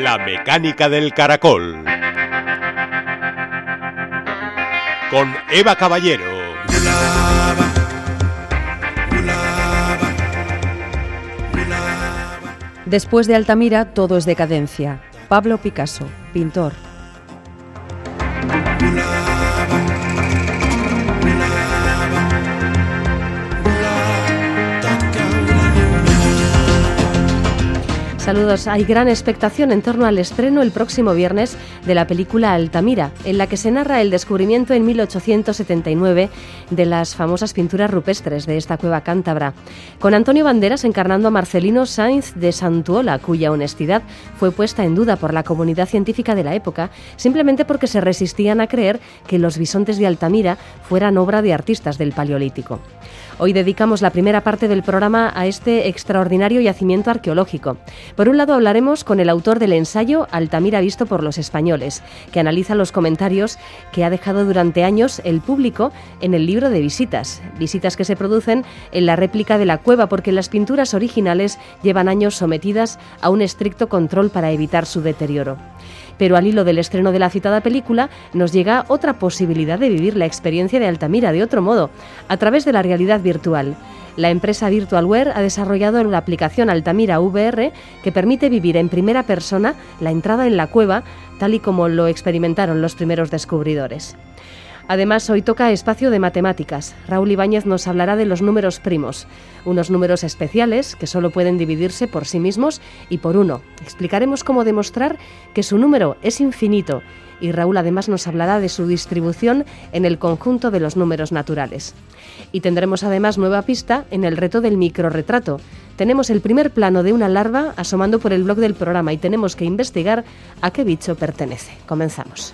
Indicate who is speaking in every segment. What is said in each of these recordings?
Speaker 1: La mecánica del caracol. Con Eva Caballero.
Speaker 2: Después de Altamira, todo es decadencia. Pablo Picasso, pintor. Saludos. Hay gran expectación en torno al estreno el próximo viernes de la película Altamira, en la que se narra el descubrimiento en 1879 de las famosas pinturas rupestres de esta cueva cántabra, con Antonio Banderas encarnando a Marcelino Sáenz de Santuola, cuya honestidad fue puesta en duda por la comunidad científica de la época, simplemente porque se resistían a creer que los bisontes de Altamira fueran obra de artistas del Paleolítico. Hoy dedicamos la primera parte del programa a este extraordinario yacimiento arqueológico. Por un lado hablaremos con el autor del ensayo Altamira visto por los españoles, que analiza los comentarios que ha dejado durante años el público en el libro de visitas que se producen en la réplica de la cueva porque las pinturas originales llevan años sometidas a un estricto control para evitar su deterioro. Pero al hilo del estreno de la citada película nos llega otra posibilidad de vivir la experiencia de Altamira de otro modo, a través de la realidad virtual. La empresa Virtualware ha desarrollado una aplicación Altamira VR que permite vivir en primera persona la entrada en la cueva, tal y como lo experimentaron los primeros descubridores. Además, hoy toca espacio de matemáticas. Raúl Ibáñez nos hablará de los números primos, unos números especiales que solo pueden dividirse por sí mismos y por uno. Explicaremos cómo demostrar que su número es infinito y Raúl además nos hablará de su distribución en el conjunto de los números naturales. Y tendremos además nueva pista en el reto del microrretrato. Tenemos el primer plano de una larva asomando por el blog del programa y tenemos que investigar a qué bicho pertenece. Comenzamos.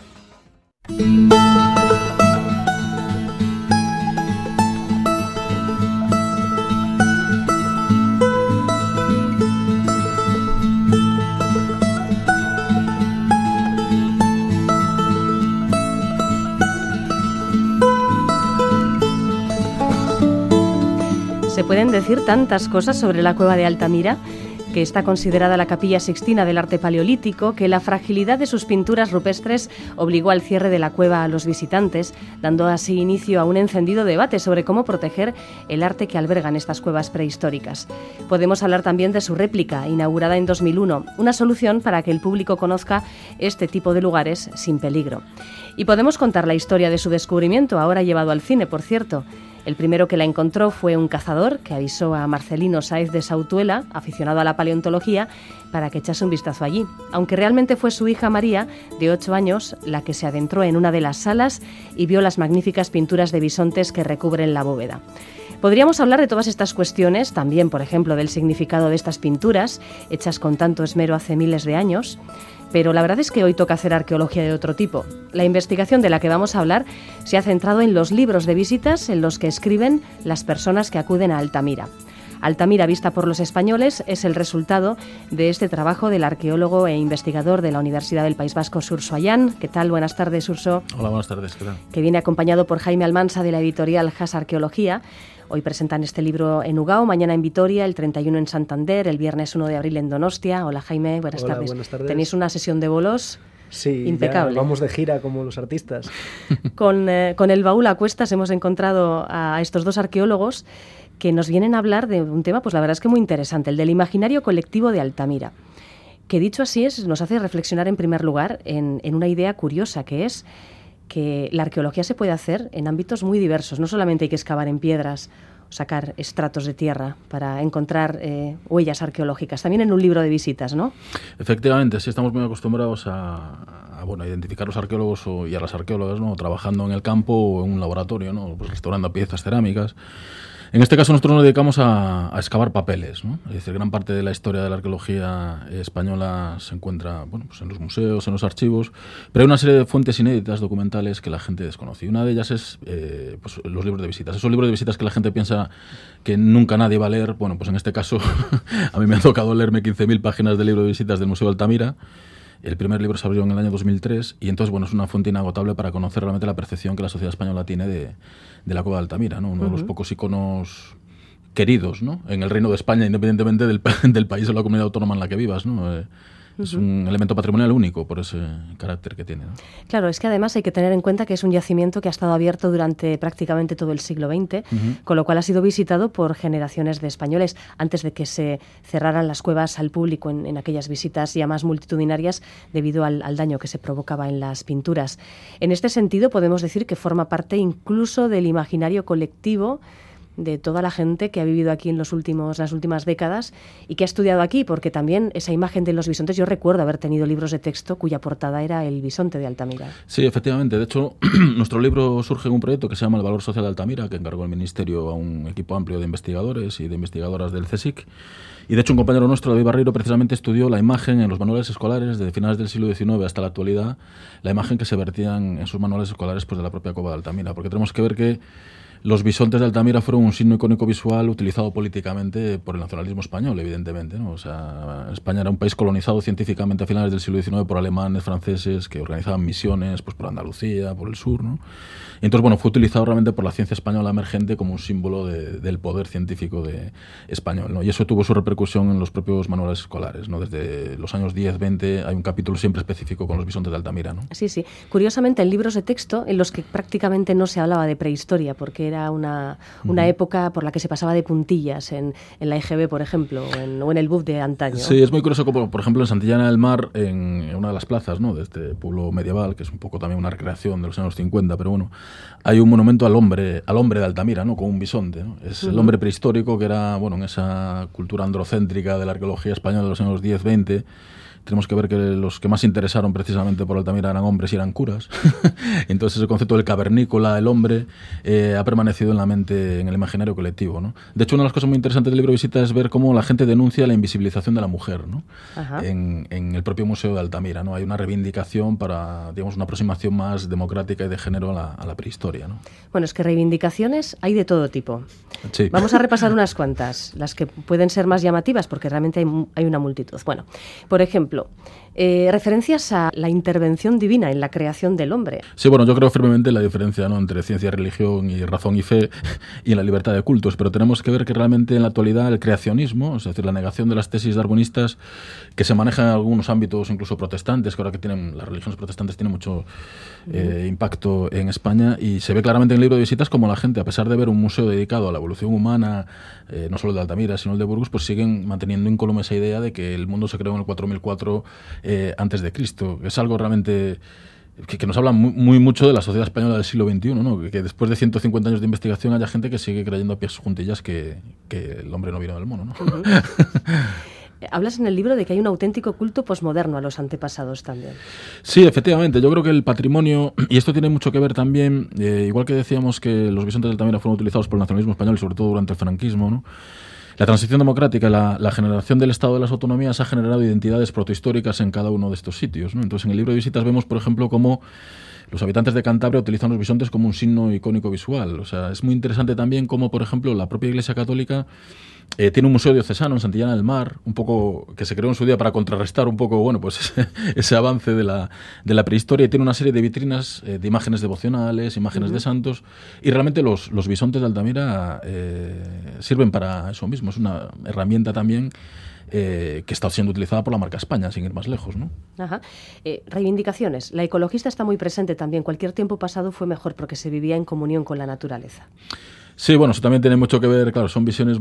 Speaker 2: Se pueden decir tantas cosas sobre la cueva de Altamira, que está considerada la capilla sixtina del arte paleolítico, que la fragilidad de sus pinturas rupestres obligó al cierre de la cueva a los visitantes, dando así inicio a un encendido debate sobre cómo proteger el arte que albergan estas cuevas prehistóricas. Podemos hablar también de su réplica, inaugurada en 2001, una solución para que el público conozca este tipo de lugares sin peligro. Y podemos contar la historia de su descubrimiento, ahora llevado al cine, por cierto. El primero que la encontró fue un cazador que avisó a Marcelino Sáenz de Santuola, aficionado a la paleontología, para que echase un vistazo allí, aunque realmente fue su hija María, de 8 años, la que se adentró en una de las salas y vio las magníficas pinturas de bisontes que recubren la bóveda. Podríamos hablar de todas estas cuestiones, también, por ejemplo, del significado de estas pinturas, hechas con tanto esmero hace miles de años, pero la verdad es que hoy toca hacer arqueología de otro tipo. La investigación de la que vamos a hablar se ha centrado en los libros de visitas en los que escriben las personas que acuden a Altamira. Altamira vista por los españoles es el resultado de este trabajo del arqueólogo e investigador de la Universidad del País Vasco, Surso Ayán. ¿Qué tal? Buenas tardes, Surso.
Speaker 3: Hola, buenas tardes. ¿Qué tal?
Speaker 2: Que viene acompañado por Jaime Almansa de la editorial Has Arqueología. Hoy presentan este libro en Ugao, mañana en Vitoria, el 31 en Santander, el viernes 1 de abril en Donostia. Hola, Jaime, buenas tardes.
Speaker 4: Buenas tardes.
Speaker 2: Tenéis una sesión de bolos impecable.
Speaker 4: Ya vamos de gira como los artistas.
Speaker 2: Con el baúl a cuestas hemos encontrado a estos dos arqueólogos que nos vienen a hablar de un tema, pues la verdad es que muy interesante, el del imaginario colectivo de Altamira, que dicho así nos hace reflexionar en primer lugar en una idea curiosa, que es que la arqueología se puede hacer en ámbitos muy diversos. No solamente hay que excavar en piedras o sacar estratos de tierra para encontrar huellas arqueológicas, también en un libro de visitas, ¿no?
Speaker 3: Efectivamente, sí, estamos muy acostumbrados a identificar a los arqueólogos y a las arqueólogas, ¿no? Trabajando en el campo o en un laboratorio, ¿no? Pues restaurando piezas cerámicas. En este caso nosotros nos dedicamos a excavar papeles, ¿no? Es decir, gran parte de la historia de la arqueología española se encuentra, bueno, pues en los museos, en los archivos, pero hay una serie de fuentes inéditas documentales que la gente desconoce. Y una de ellas es pues los libros de visitas. Esos libros de visitas que la gente piensa que nunca nadie va a leer. Bueno, pues en este caso a mí me ha tocado leerme 15.000 páginas de libro de visitas del Museo de Altamira. El primer libro se abrió en el año 2003 y entonces, bueno, es una fuente inagotable para conocer realmente la percepción que la sociedad española tiene de la cueva de Altamira, ¿no? Uno de los pocos iconos queridos, ¿no? En el Reino de España, independientemente del país o la comunidad autónoma en la que vivas, ¿no? Es un elemento patrimonial único por ese carácter que tiene, ¿no?
Speaker 2: Claro, es que además hay que tener en cuenta que es un yacimiento que ha estado abierto durante prácticamente todo el siglo XX, con lo cual ha sido visitado por generaciones de españoles antes de que se cerraran las cuevas al público en aquellas visitas ya más multitudinarias debido al daño que se provocaba en las pinturas. En este sentido, podemos decir que forma parte incluso del imaginario colectivo de toda la gente que ha vivido aquí en las últimas décadas y que ha estudiado aquí, porque también esa imagen de los bisontes, yo recuerdo haber tenido libros de texto cuya portada era el bisonte de Altamira.
Speaker 3: Sí, efectivamente. De hecho, nuestro libro surge en un proyecto que se llama El Valor Social de Altamira, que encargó el Ministerio a un equipo amplio de investigadores y de investigadoras del CSIC. Y de hecho un compañero nuestro, David Barreiro, precisamente estudió la imagen en los manuales escolares desde finales del siglo XIX hasta la actualidad, la imagen que se vertían en sus manuales escolares pues, de la propia Cova de Altamira, porque tenemos que ver que los bisontes de Altamira fueron un signo icónico visual utilizado políticamente por el nacionalismo español, evidentemente, ¿no? O sea, España era un país colonizado científicamente a finales del siglo XIX por alemanes, franceses, que organizaban misiones pues, por Andalucía, por el sur, ¿no? Y entonces, bueno, fue utilizado realmente por la ciencia española emergente como un símbolo del poder científico español, ¿no? Y eso tuvo su repercusión en los propios manuales escolares, ¿no? Desde los años 10, 20 hay un capítulo siempre específico con los bisontes de Altamira, ¿no?
Speaker 2: Sí, sí. Curiosamente, en libros de texto en los que prácticamente no se hablaba de prehistoria, porque era una época por la que se pasaba de puntillas en la EGB, por ejemplo, o en el BUF de antaño.
Speaker 3: Sí, es muy curioso como, por ejemplo, en Santillana del Mar, en una de las plazas, ¿no?, de este pueblo medieval, que es un poco también una recreación de los años 50, pero bueno, hay un monumento al hombre de Altamira, ¿no?, con un bisonte, ¿no? Es el hombre prehistórico que era, bueno, en esa cultura androcéntrica de la arqueología española de los años 10-20. Tenemos que ver que los que más se interesaron precisamente por Altamira eran hombres y eran curas. Entonces el concepto del cavernícola, el hombre, ha permanecido en la mente, en el imaginario colectivo, ¿no? De hecho, una de las cosas muy interesantes del libro Visita es ver cómo la gente denuncia la invisibilización de la mujer, ¿no? En el propio Museo de Altamira, ¿no? Hay una reivindicación para, digamos, una aproximación más democrática y de género a la prehistoria, ¿no?
Speaker 2: Bueno, es que reivindicaciones hay de todo tipo.
Speaker 3: Sí.
Speaker 2: Vamos a repasar unas cuantas, las que pueden ser más llamativas, porque realmente hay una multitud. Bueno, por ejemplo, referencias a la intervención divina en la creación del hombre.
Speaker 3: Sí, bueno, yo creo firmemente en la diferencia, ¿no?, entre ciencia y religión y razón y fe y en la libertad de cultos, pero tenemos que ver que realmente en la actualidad el creacionismo, es decir, la negación de las tesis darwinistas que se manejan en algunos ámbitos incluso protestantes, que ahora que las religiones protestantes tienen mucho impacto en España, y se ve claramente en el libro de Visitas como la gente, a pesar de ver un museo dedicado a la evolución humana, no solo el de Altamira, sino el de Burgos, pues siguen manteniendo incólume esa idea de que el mundo se creó en el 4004 antes de Cristo. Es algo realmente que nos habla mucho de la sociedad española del siglo XXI, ¿no? Que después de 150 años de investigación haya gente que sigue creyendo a pies juntillas que el hombre no vino del mono, ¿no?
Speaker 2: Hablas en el libro de que hay un auténtico culto posmoderno a los antepasados también.
Speaker 3: Sí, efectivamente. Yo creo que el patrimonio, y esto tiene mucho que ver también, igual que decíamos que los bisontes de Altamira fueron utilizados por el nacionalismo español, sobre todo durante el franquismo, ¿no? La transición democrática, la generación del Estado de las autonomías ha generado identidades protohistóricas en cada uno de estos sitios, ¿no? Entonces, en el libro de Visitas vemos, por ejemplo, cómo los habitantes de Cantabria utilizan los bisontes como un signo icónico visual. O sea, es muy interesante también cómo, por ejemplo, la propia Iglesia Católica tiene un museo diocesano en Santillana del Mar, un poco que se creó en su día para contrarrestar un poco, bueno, pues ese avance de la prehistoria, y tiene una serie de vitrinas de imágenes devocionales, imágenes de santos, y realmente los bisontes de Altamira sirven para eso mismo. Es una herramienta también que está siendo utilizada por la marca España, sin ir más lejos, ¿no?
Speaker 2: Ajá. Reivindicaciones. La ecologista está muy presente también. Cualquier tiempo pasado fue mejor porque se vivía en comunión con la naturaleza.
Speaker 3: Sí, bueno, eso también tiene mucho que ver, claro, son visiones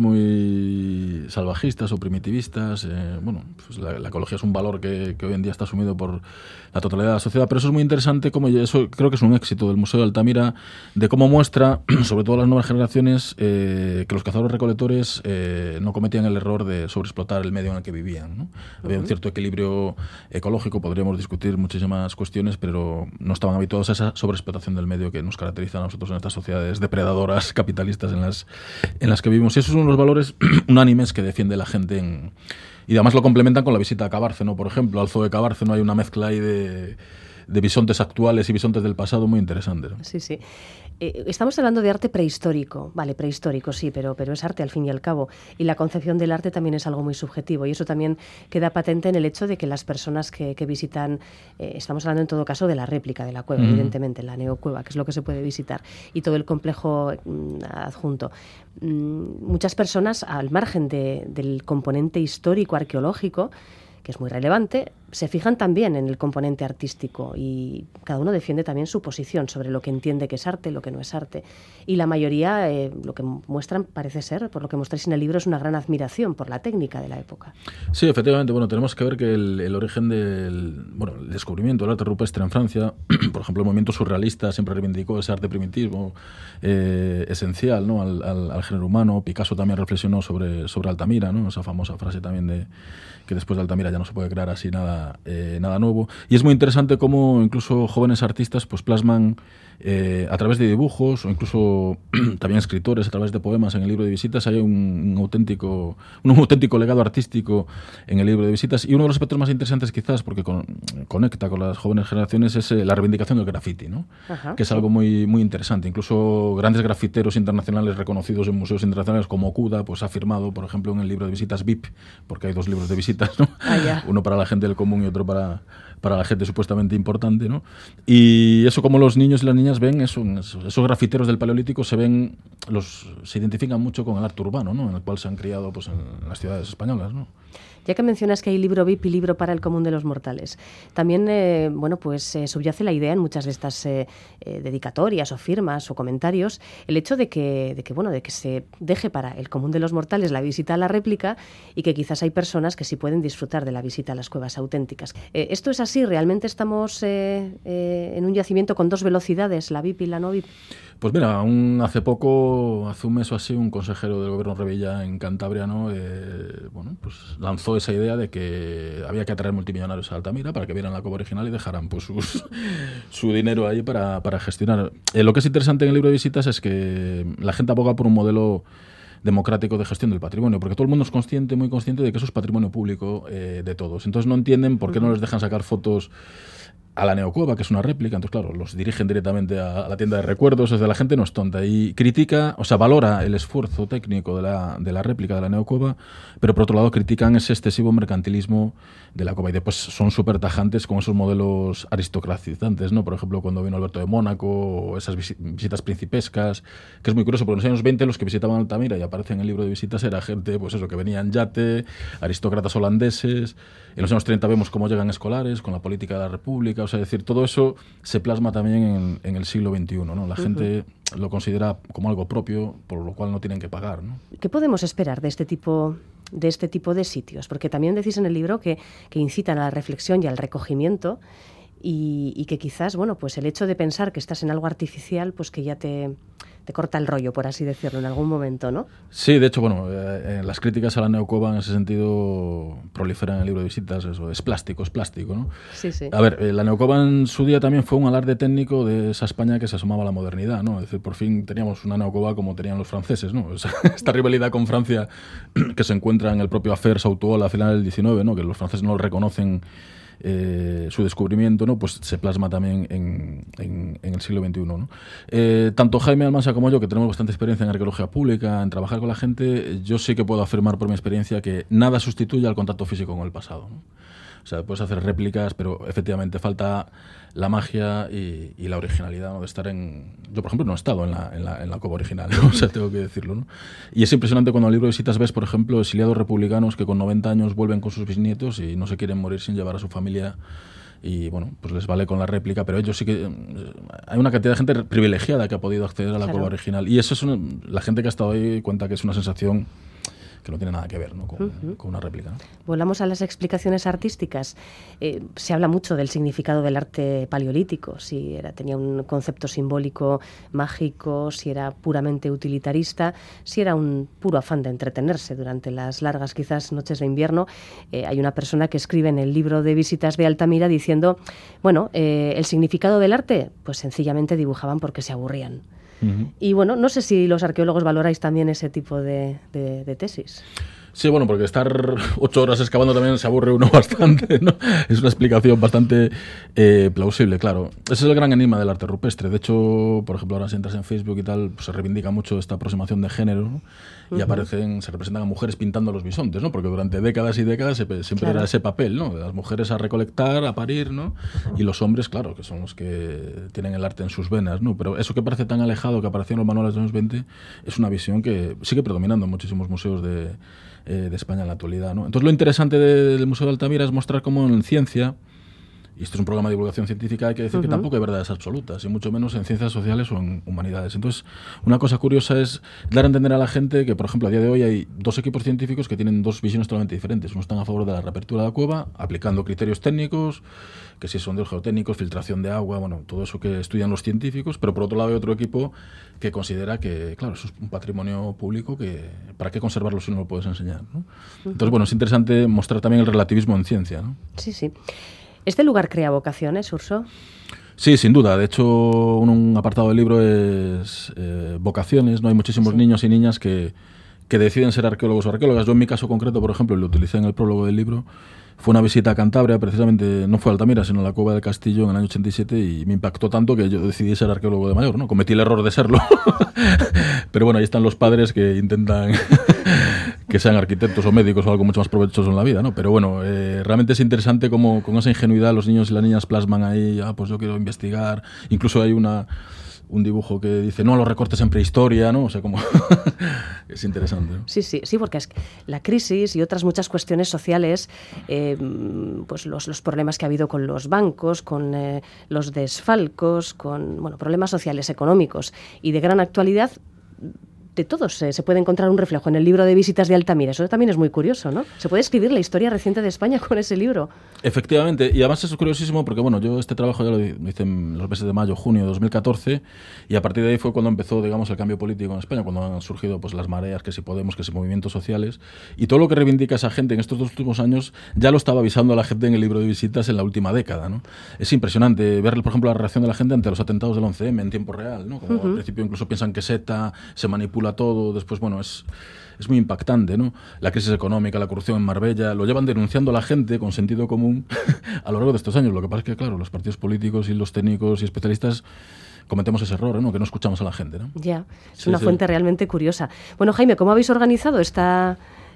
Speaker 3: muy salvajistas o primitivistas. Bueno, pues la ecología es un valor que hoy en día está asumido por la totalidad de la sociedad, pero eso es muy interesante, como eso creo que es un éxito del Museo de Altamira, de cómo muestra, sobre todo a las nuevas generaciones, que los cazadores-recolectores no cometían el error de sobreexplotar el medio en el que vivían, ¿no? Había un cierto equilibrio ecológico, podríamos discutir muchísimas cuestiones, pero no estaban habituados a esa sobreexplotación del medio que nos caracteriza a nosotros en estas sociedades depredadoras, capitalistas en las que vivimos. Y esos son los valores unánimes que defiende la gente y además lo complementan con la visita a Cabárceno, por ejemplo. Al Zoo de Cabárceno hay una mezcla ahí de bisontes actuales y bisontes del pasado muy interesante, ¿no?
Speaker 2: Sí, sí. Estamos hablando de arte prehistórico. Vale, prehistórico sí, pero es arte al fin y al cabo. Y la concepción del arte también es algo muy subjetivo. Y eso también queda patente en el hecho de que las personas que visitan, estamos hablando en todo caso de la réplica de la cueva, evidentemente, la neocueva, que es lo que se puede visitar, y todo el complejo adjunto. Muchas personas, al margen del componente histórico, arqueológico, que es muy relevante, se fijan también en el componente artístico y cada uno defiende también su posición sobre lo que entiende que es arte, lo que no es arte. Y la mayoría, lo que muestran, parece ser, por lo que mostráis en el libro, es una gran admiración por la técnica de la época.
Speaker 3: Sí, efectivamente. Bueno, tenemos que ver que el origen el descubrimiento del arte rupestre en Francia, por ejemplo, el movimiento surrealista siempre reivindicó ese arte primitivo esencial, ¿no?, al género humano. Picasso también reflexionó sobre Altamira, ¿no?, esa famosa frase también de que después de Altamira ya no se puede crear así nada nuevo. Y es muy interesante cómo incluso jóvenes artistas pues plasman a través de dibujos o incluso también escritores a través de poemas en el libro de visitas. Hay un auténtico legado artístico en el libro de visitas, y uno de los aspectos más interesantes quizás porque conecta con las jóvenes generaciones es la reivindicación del graffiti, ¿no? Ajá, que es algo muy, muy interesante. Incluso grandes grafiteros internacionales reconocidos en museos internacionales como Cuda pues ha firmado, por ejemplo, en el libro de visitas VIP, porque hay dos libros de visitas, ¿no? Uno para la gente del común y otro para la gente supuestamente importante, ¿no? Y eso, como los niños y las niñas ven eso, esos grafiteros del Paleolítico se identifican mucho con el arte urbano, ¿no?, en el cual se han criado pues en las ciudades españolas, ¿no?
Speaker 2: Ya que mencionas que hay libro VIP y libro para el común de los mortales, también subyace la idea en muchas de estas dedicatorias o firmas o comentarios, el hecho de que se deje para el común de los mortales la visita a la réplica y que quizás hay personas que sí pueden disfrutar de la visita a las cuevas auténticas. ¿Esto es así? ¿Realmente estamos en un yacimiento con dos velocidades, la VIP y la no VIP?
Speaker 3: Pues mira, hace un mes o así, un consejero del gobierno Revilla en Cantabria, ¿no?, pues lanzó esa idea de que había que atraer multimillonarios a Altamira para que vieran la cueva original y dejaran pues su dinero ahí para gestionar. Lo que es interesante en el libro de visitas es que la gente aboga por un modelo democrático de gestión del patrimonio, porque todo el mundo es muy consciente de que eso es patrimonio público de todos. Entonces no entienden por qué no les dejan sacar fotos a la neocueva, que es una réplica. Entonces, claro, los dirigen directamente a la tienda de recuerdos. Desde la gente no es tonta y critica, valora el esfuerzo técnico de la réplica de la neocueva, pero por otro lado critican ese excesivo mercantilismo de la cueva. Y después son súper tajantes con esos modelos aristocratizantes, ¿no? Por ejemplo, cuando vino Alberto de Mónaco, o esas visitas principescas, que es muy curioso, porque en los años 20 los que visitaban Altamira, y aparece en el libro de visitas, era gente, pues eso, que venía en yate, aristócratas holandeses. En los años 30 vemos cómo llegan escolares con la política de la República. Es decir, todo eso se plasma también en el siglo XXI, ¿no? La gente lo considera como algo propio, por lo cual no tienen que pagar, ¿no?
Speaker 2: ¿Qué podemos esperar de este tipo de sitios? Porque también decís en el libro que incitan a la reflexión y al recogimiento y que quizás, pues el hecho de pensar que estás en algo artificial, pues que ya te corta el rollo, por así decirlo, en algún momento, ¿no?
Speaker 3: Sí, de hecho, las críticas a la neocueva en ese sentido proliferan en el libro de visitas. Eso es plástico, ¿no?
Speaker 2: Sí, sí.
Speaker 3: A ver, la neocueva en su día también fue un alarde técnico de esa España que se asomaba a la modernidad, ¿no? Es decir, por fin teníamos una neocueva como tenían los franceses, ¿no? Esta rivalidad con Francia que se encuentra en el propio Affaire Sautuol a finales del XIX, ¿no?, que los franceses no reconocen su descubrimiento, ¿no?, pues se plasma también en el siglo XXI, ¿no? Tanto Jaime Almansa como yo, que tenemos bastante experiencia en arqueología pública, en trabajar con la gente, yo sí que puedo afirmar por mi experiencia que nada sustituye al contacto físico con el pasado, ¿no? O sea, puedes hacer réplicas, pero efectivamente falta la magia y la originalidad, ¿no?, de estar Yo, por ejemplo, no he estado en la cueva original, ¿no? O sea, tengo que decirlo, ¿no? Y es impresionante cuando en el libro de visitas ves, por ejemplo, exiliados republicanos que con 90 años vuelven con sus bisnietos y no se quieren morir sin llevar a su familia. Y pues les vale con la réplica, pero ellos sí que... hay una cantidad de gente privilegiada que ha podido acceder a la cueva original. Y eso la gente que ha estado ahí cuenta que es una sensación que no tiene nada que ver, ¿no?, con una réplica, ¿no?
Speaker 2: Volvamos a las explicaciones artísticas. Se habla mucho del significado del arte paleolítico, si tenía un concepto simbólico mágico, si era puramente utilitarista, si era un puro afán de entretenerse durante las largas, quizás, noches de invierno. Hay una persona que escribe en el libro de visitas de Altamira diciendo, el significado del arte, pues sencillamente dibujaban porque se aburrían. Y no sé si los arqueólogos valoráis también ese tipo de tesis.
Speaker 3: Sí, porque estar 8 horas excavando también se aburre uno bastante, ¿no? Es una explicación bastante plausible, claro. Ese es el gran enigma del arte rupestre. De hecho, por ejemplo, ahora si entras en Facebook y tal, pues se reivindica mucho esta aproximación de género, ¿no? Y se representan a mujeres pintando los bisontes, ¿no? Porque durante décadas y décadas siempre era ese papel, ¿no? De las mujeres a recolectar, a parir, ¿no? Y los hombres, claro, que son los que tienen el arte en sus venas, ¿no? Pero eso que parece tan alejado que apareció en los manuales de los años 20 es una visión que sigue predominando en muchísimos museos de de España en la actualidad, ¿no? Entonces lo interesante del Museo de Altamira es mostrar cómo en ciencia, y esto es un programa de divulgación científica, hay que decir que tampoco hay verdades absolutas, y mucho menos en ciencias sociales o en humanidades. Entonces, una cosa curiosa es dar a entender a la gente que, por ejemplo, a día de hoy hay dos equipos científicos que tienen dos visiones totalmente diferentes. Uno están a favor de la reapertura de la cueva, aplicando criterios técnicos, que si son geotécnicos, filtración de agua, bueno, todo eso que estudian los científicos, pero por otro lado hay otro equipo que considera que, claro, eso es un patrimonio público que ¿para qué conservarlo si no lo puedes enseñar, ¿no? Entonces, bueno, es interesante mostrar también el relativismo en ciencia, ¿no?
Speaker 2: Sí, sí. ¿Este lugar crea vocaciones, Urso?
Speaker 3: Sí, sin duda. De hecho, un apartado del libro es vocaciones, ¿no? Hay muchísimos niños y niñas que deciden ser arqueólogos o arqueólogas. Yo en mi caso concreto, por ejemplo, lo utilicé en el prólogo del libro, fue una visita a Cantabria, precisamente, no fue a Altamira, sino a la Cueva del Castillo en el año 87, y me impactó tanto que yo decidí ser arqueólogo de mayor, ¿no? Cometí el error de serlo. Pero bueno, ahí están los padres que intentan que sean arquitectos o médicos o algo mucho más provechoso en la vida, ¿no? Pero bueno, realmente es interesante cómo con esa ingenuidad los niños y las niñas plasman ahí, pues yo quiero investigar. Incluso hay un dibujo que dice no a los recortes en prehistoria, ¿no? O sea, como es interesante, ¿no?
Speaker 2: Sí, porque es la crisis y otras muchas cuestiones sociales, pues los problemas que ha habido con los bancos, con los desfalcos, con problemas sociales, económicos y de gran actualidad. De todos se puede encontrar un reflejo en el libro de visitas de Altamira. Eso también es muy curioso, ¿no? Se puede escribir la historia reciente de España con ese libro.
Speaker 3: Efectivamente, y además es curiosísimo porque, bueno, yo este trabajo ya lo hice en los meses de mayo, junio de 2014, y a partir de ahí fue cuando empezó, digamos, el cambio político en España, cuando han surgido pues las mareas, que si Podemos, que si movimientos sociales, y todo lo que reivindica esa gente en estos dos últimos años ya lo estaba avisando a la gente en el libro de visitas en la última década, ¿no? Es impresionante ver, por ejemplo, la reacción de la gente ante los atentados del 11M en tiempo real, ¿no? Como al principio incluso piensan que ETA se manipula todo, después, bueno, es muy impactante, ¿no? La crisis económica, la corrupción en Marbella, lo llevan denunciando a la gente con sentido común a lo largo de estos años. Lo que pasa es que, claro, los partidos políticos y los técnicos y especialistas cometemos ese error, ¿no? Que no escuchamos a la gente, ¿no?
Speaker 2: Ya, es una fuente realmente curiosa. Bueno, Jaime, ¿cómo habéis organizado esta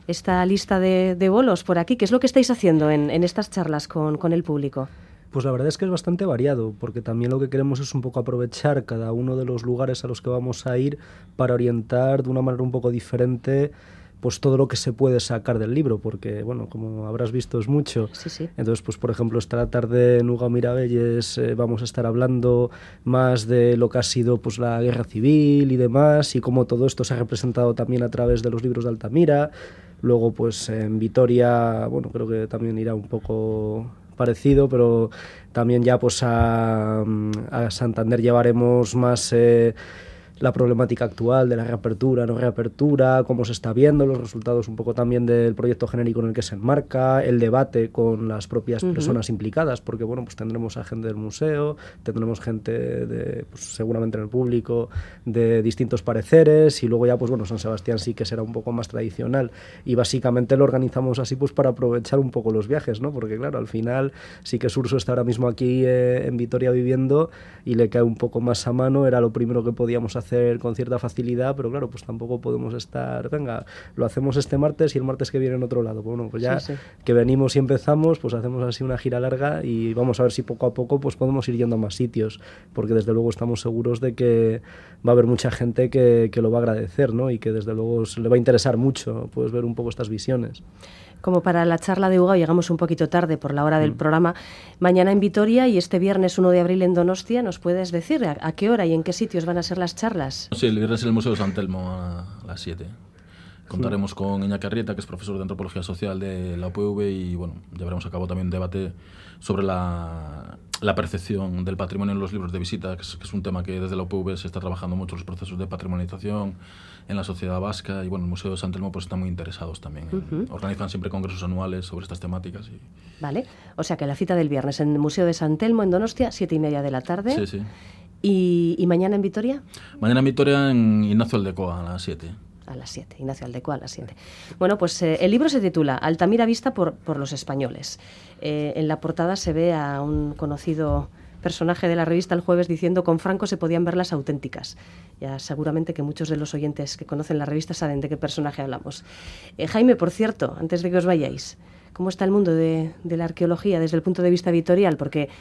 Speaker 2: lista de bolos por aquí? ¿Qué es lo que estáis haciendo en estas charlas con el público?
Speaker 4: Pues la verdad es que es bastante variado, porque también lo que queremos es un poco aprovechar cada uno de los lugares a los que vamos a ir para orientar de una manera un poco diferente pues todo lo que se puede sacar del libro, porque, bueno, como habrás visto es mucho.
Speaker 2: Sí.
Speaker 4: Entonces, pues por ejemplo, esta tarde en Ugao Mirabelles vamos a estar hablando más de lo que ha sido pues la guerra civil y demás, y cómo todo esto se ha representado también a través de los libros de Altamira. Luego, pues en Vitoria, bueno, creo que también irá un poco parecido, pero también ya pues a Santander llevaremos más la problemática actual de la reapertura, no reapertura, cómo se está viendo, los resultados un poco también del proyecto genérico en el que se enmarca, el debate con las propias personas implicadas, porque bueno, pues tendremos a gente del museo, tendremos gente de, pues, seguramente en el público de distintos pareceres, y luego ya pues bueno, San Sebastián sí que será un poco más tradicional, y básicamente lo organizamos así pues para aprovechar un poco los viajes, ¿no? Porque claro, al final sí que Surso está ahora mismo aquí en Vitoria viviendo y le cae un poco más a mano, era lo primero que podíamos hacer con cierta facilidad, pero claro, pues tampoco podemos estar, venga, lo hacemos este martes y el martes que viene en otro lado. Bueno, pues ya que venimos y empezamos, pues hacemos así una gira larga y vamos a ver si poco a poco pues podemos ir yendo a más sitios, porque desde luego estamos seguros de que va a haber mucha gente que lo va a agradecer, ¿no? Y que desde luego se le va a interesar mucho pues ver un poco estas visiones.
Speaker 2: Como para la charla de Ugao llegamos un poquito tarde por la hora del programa, mañana en Vitoria y este viernes 1 de abril en Donostia, ¿nos puedes decir a qué hora y en qué sitios van a ser las charlas?
Speaker 3: Sí, el viernes en el Museo de San Telmo a las 7. Contaremos con Iñaki Arrieta, que es profesor de Antropología Social de la UPV, y bueno, llevaremos a cabo también un debate sobre la percepción del patrimonio en los libros de visita, que es un tema que desde la UPV se está trabajando mucho, los procesos de patrimonialización en la sociedad vasca, y bueno, el Museo de San Telmo pues están muy interesados también. Organizan siempre congresos anuales sobre estas temáticas.
Speaker 2: Vale, o sea que la cita del viernes en el Museo de San Telmo en Donostia, 7:30 de la tarde.
Speaker 3: Sí.
Speaker 2: ¿Y mañana en Vitoria?
Speaker 3: Mañana en Vitoria en Ignacio Aldecoa a las 7.
Speaker 2: A las 7, Ignacio Aldecoa a las 7. Bueno, pues el libro se titula Altamira vista por los españoles. En la portada se ve a un conocido personaje de la revista El Jueves diciendo con Franco se podían ver las auténticas. Ya seguramente que muchos de los oyentes que conocen la revista saben de qué personaje hablamos. Jaime, por cierto, antes de que os vayáis, ¿cómo está el mundo de la arqueología desde el punto de vista vitorial? Porque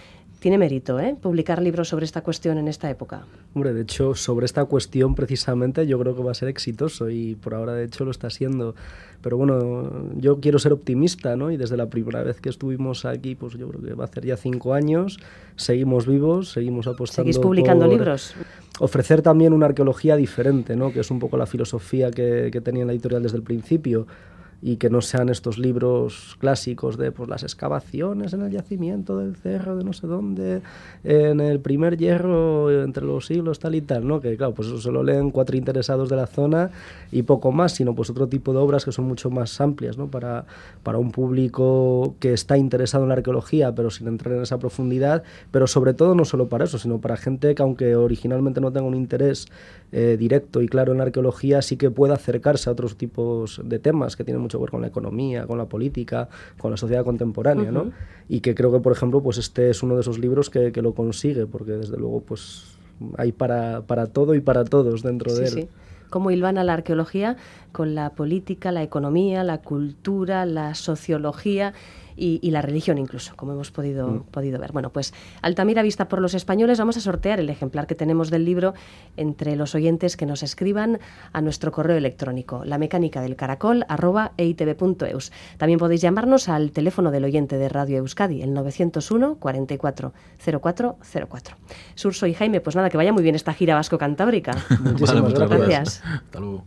Speaker 2: tiene mérito, publicar libros sobre esta cuestión en esta época.
Speaker 4: Hombre, de hecho, sobre esta cuestión precisamente yo creo que va a ser exitoso y por ahora de hecho lo está siendo. Pero bueno, yo quiero ser optimista, ¿no? Y desde la primera vez que estuvimos aquí, pues yo creo que va a hacer ya 5 años, seguimos vivos, seguimos apostando.
Speaker 2: ¿Seguís publicando libros?
Speaker 4: Ofrecer también una arqueología diferente, ¿no? Que es un poco la filosofía que tenía la editorial desde el principio, y que no sean estos libros clásicos de pues las excavaciones en el yacimiento del cerro de no sé dónde, en el primer hierro entre los siglos tal y tal, ¿no? Que claro, pues eso se lo leen 4 interesados de la zona y poco más, sino pues otro tipo de obras que son mucho más amplias, ¿no? Para un público que está interesado en la arqueología, pero sin entrar en esa profundidad, pero sobre todo no solo para eso, sino para gente que aunque originalmente no tenga un interés directo y claro en la arqueología, sí que pueda acercarse a otros tipos de temas que tienen mucho que ver con la economía, con la política, con la sociedad contemporánea, ¿no? Y que creo que, por ejemplo, pues este es uno de esos libros que lo consigue, porque desde luego pues hay para todo y para todos dentro de él. Sí.
Speaker 2: Cómo hilvana la arqueología con la política, la economía, la cultura, la sociología y la religión incluso, como hemos podido ver. Bueno, pues Altamira vista por los españoles. Vamos a sortear el ejemplar que tenemos del libro entre los oyentes que nos escriban a nuestro correo electrónico, lamecanicadelcaracol@eitv.eus. También podéis llamarnos al teléfono del oyente de Radio Euskadi, el 901 44 0404. Sur, soy Jaime. Pues nada, que vaya muy bien esta gira vasco-cantábrica.
Speaker 3: Muchísimas
Speaker 2: gracias.
Speaker 3: Hasta luego.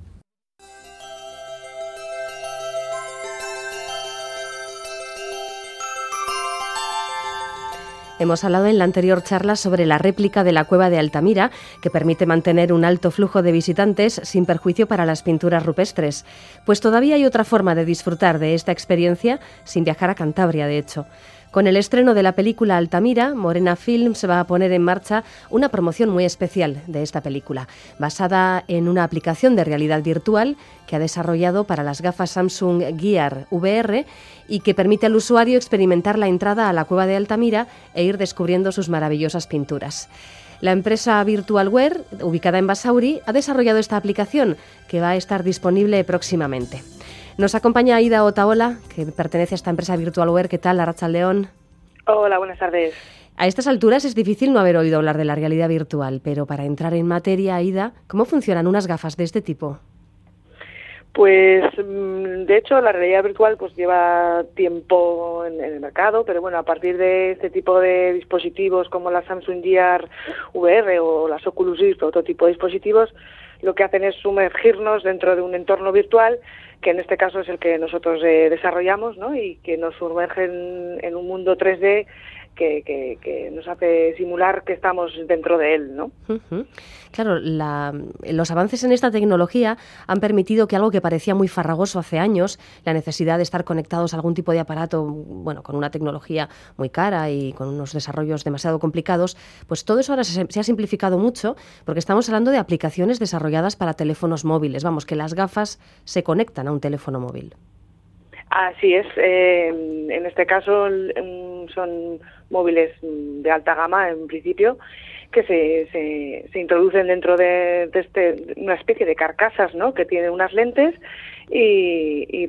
Speaker 2: Hemos hablado en la anterior charla sobre la réplica de la cueva de Altamira, que permite mantener un alto flujo de visitantes sin perjuicio para las pinturas rupestres. Pues todavía hay otra forma de disfrutar de esta experiencia sin viajar a Cantabria, de hecho. Con el estreno de la película Altamira, Morena Films va a poner en marcha una promoción muy especial de esta película, basada en una aplicación de realidad virtual que ha desarrollado para las gafas Samsung Gear VR y que permite al usuario experimentar la entrada a la cueva de Altamira e ir descubriendo sus maravillosas pinturas. La empresa Virtualware, ubicada en Basauri, ha desarrollado esta aplicación que va a estar disponible próximamente. Nos acompaña Aida Otaola, que pertenece a esta empresa Virtualware. ¿Qué tal, Arratsaldeon?
Speaker 5: Hola, buenas tardes.
Speaker 2: A estas alturas es difícil no haber oído hablar de la realidad virtual, pero para entrar en materia, Aida, ¿cómo funcionan unas gafas de este tipo?
Speaker 5: Pues, de hecho, la realidad virtual pues lleva tiempo en el mercado, pero bueno, a partir de este tipo de dispositivos como la Samsung Gear VR o las Oculus Rift o otro tipo de dispositivos, lo que hacen es sumergirnos dentro de un entorno virtual, que en este caso es el que nosotros desarrollamos, ¿no? Y que nos sumerge en un mundo 3D que nos hace simular que estamos dentro de él, ¿no?
Speaker 2: Claro, los avances en esta tecnología han permitido que algo que parecía muy farragoso hace años, la necesidad de estar conectados a algún tipo de aparato, bueno, con una tecnología muy cara y con unos desarrollos demasiado complicados, pues todo eso ahora se ha simplificado mucho, porque estamos hablando de aplicaciones desarrolladas para teléfonos móviles. Vamos, que las gafas se conectan a un teléfono móvil.
Speaker 5: Así es. En este caso son móviles de alta gama, en principio, que se introducen dentro de una especie de carcasas, ¿no? Que tienen unas lentes y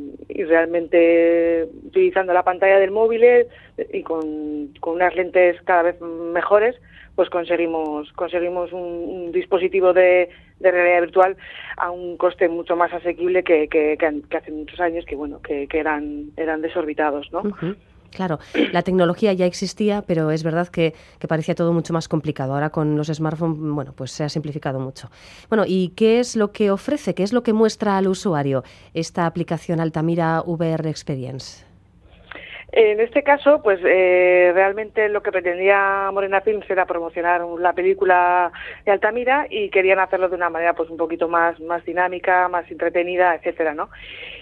Speaker 5: realmente utilizando la pantalla del móvil y con unas lentes cada vez mejores, pues conseguimos un dispositivo de realidad virtual a un coste mucho más asequible que hace muchos años, que eran desorbitados, ¿no?
Speaker 2: Claro, la tecnología ya existía, pero es verdad que parecía todo mucho más complicado. Ahora con los smartphones, bueno, pues se ha simplificado mucho. Bueno, ¿y qué es lo que ofrece, qué es lo que muestra al usuario esta aplicación Altamira VR Experience?
Speaker 5: En este caso, pues realmente lo que pretendía Morena Films era promocionar la película de Altamira y querían hacerlo de una manera pues un poquito más dinámica, más entretenida, etcétera, ¿no?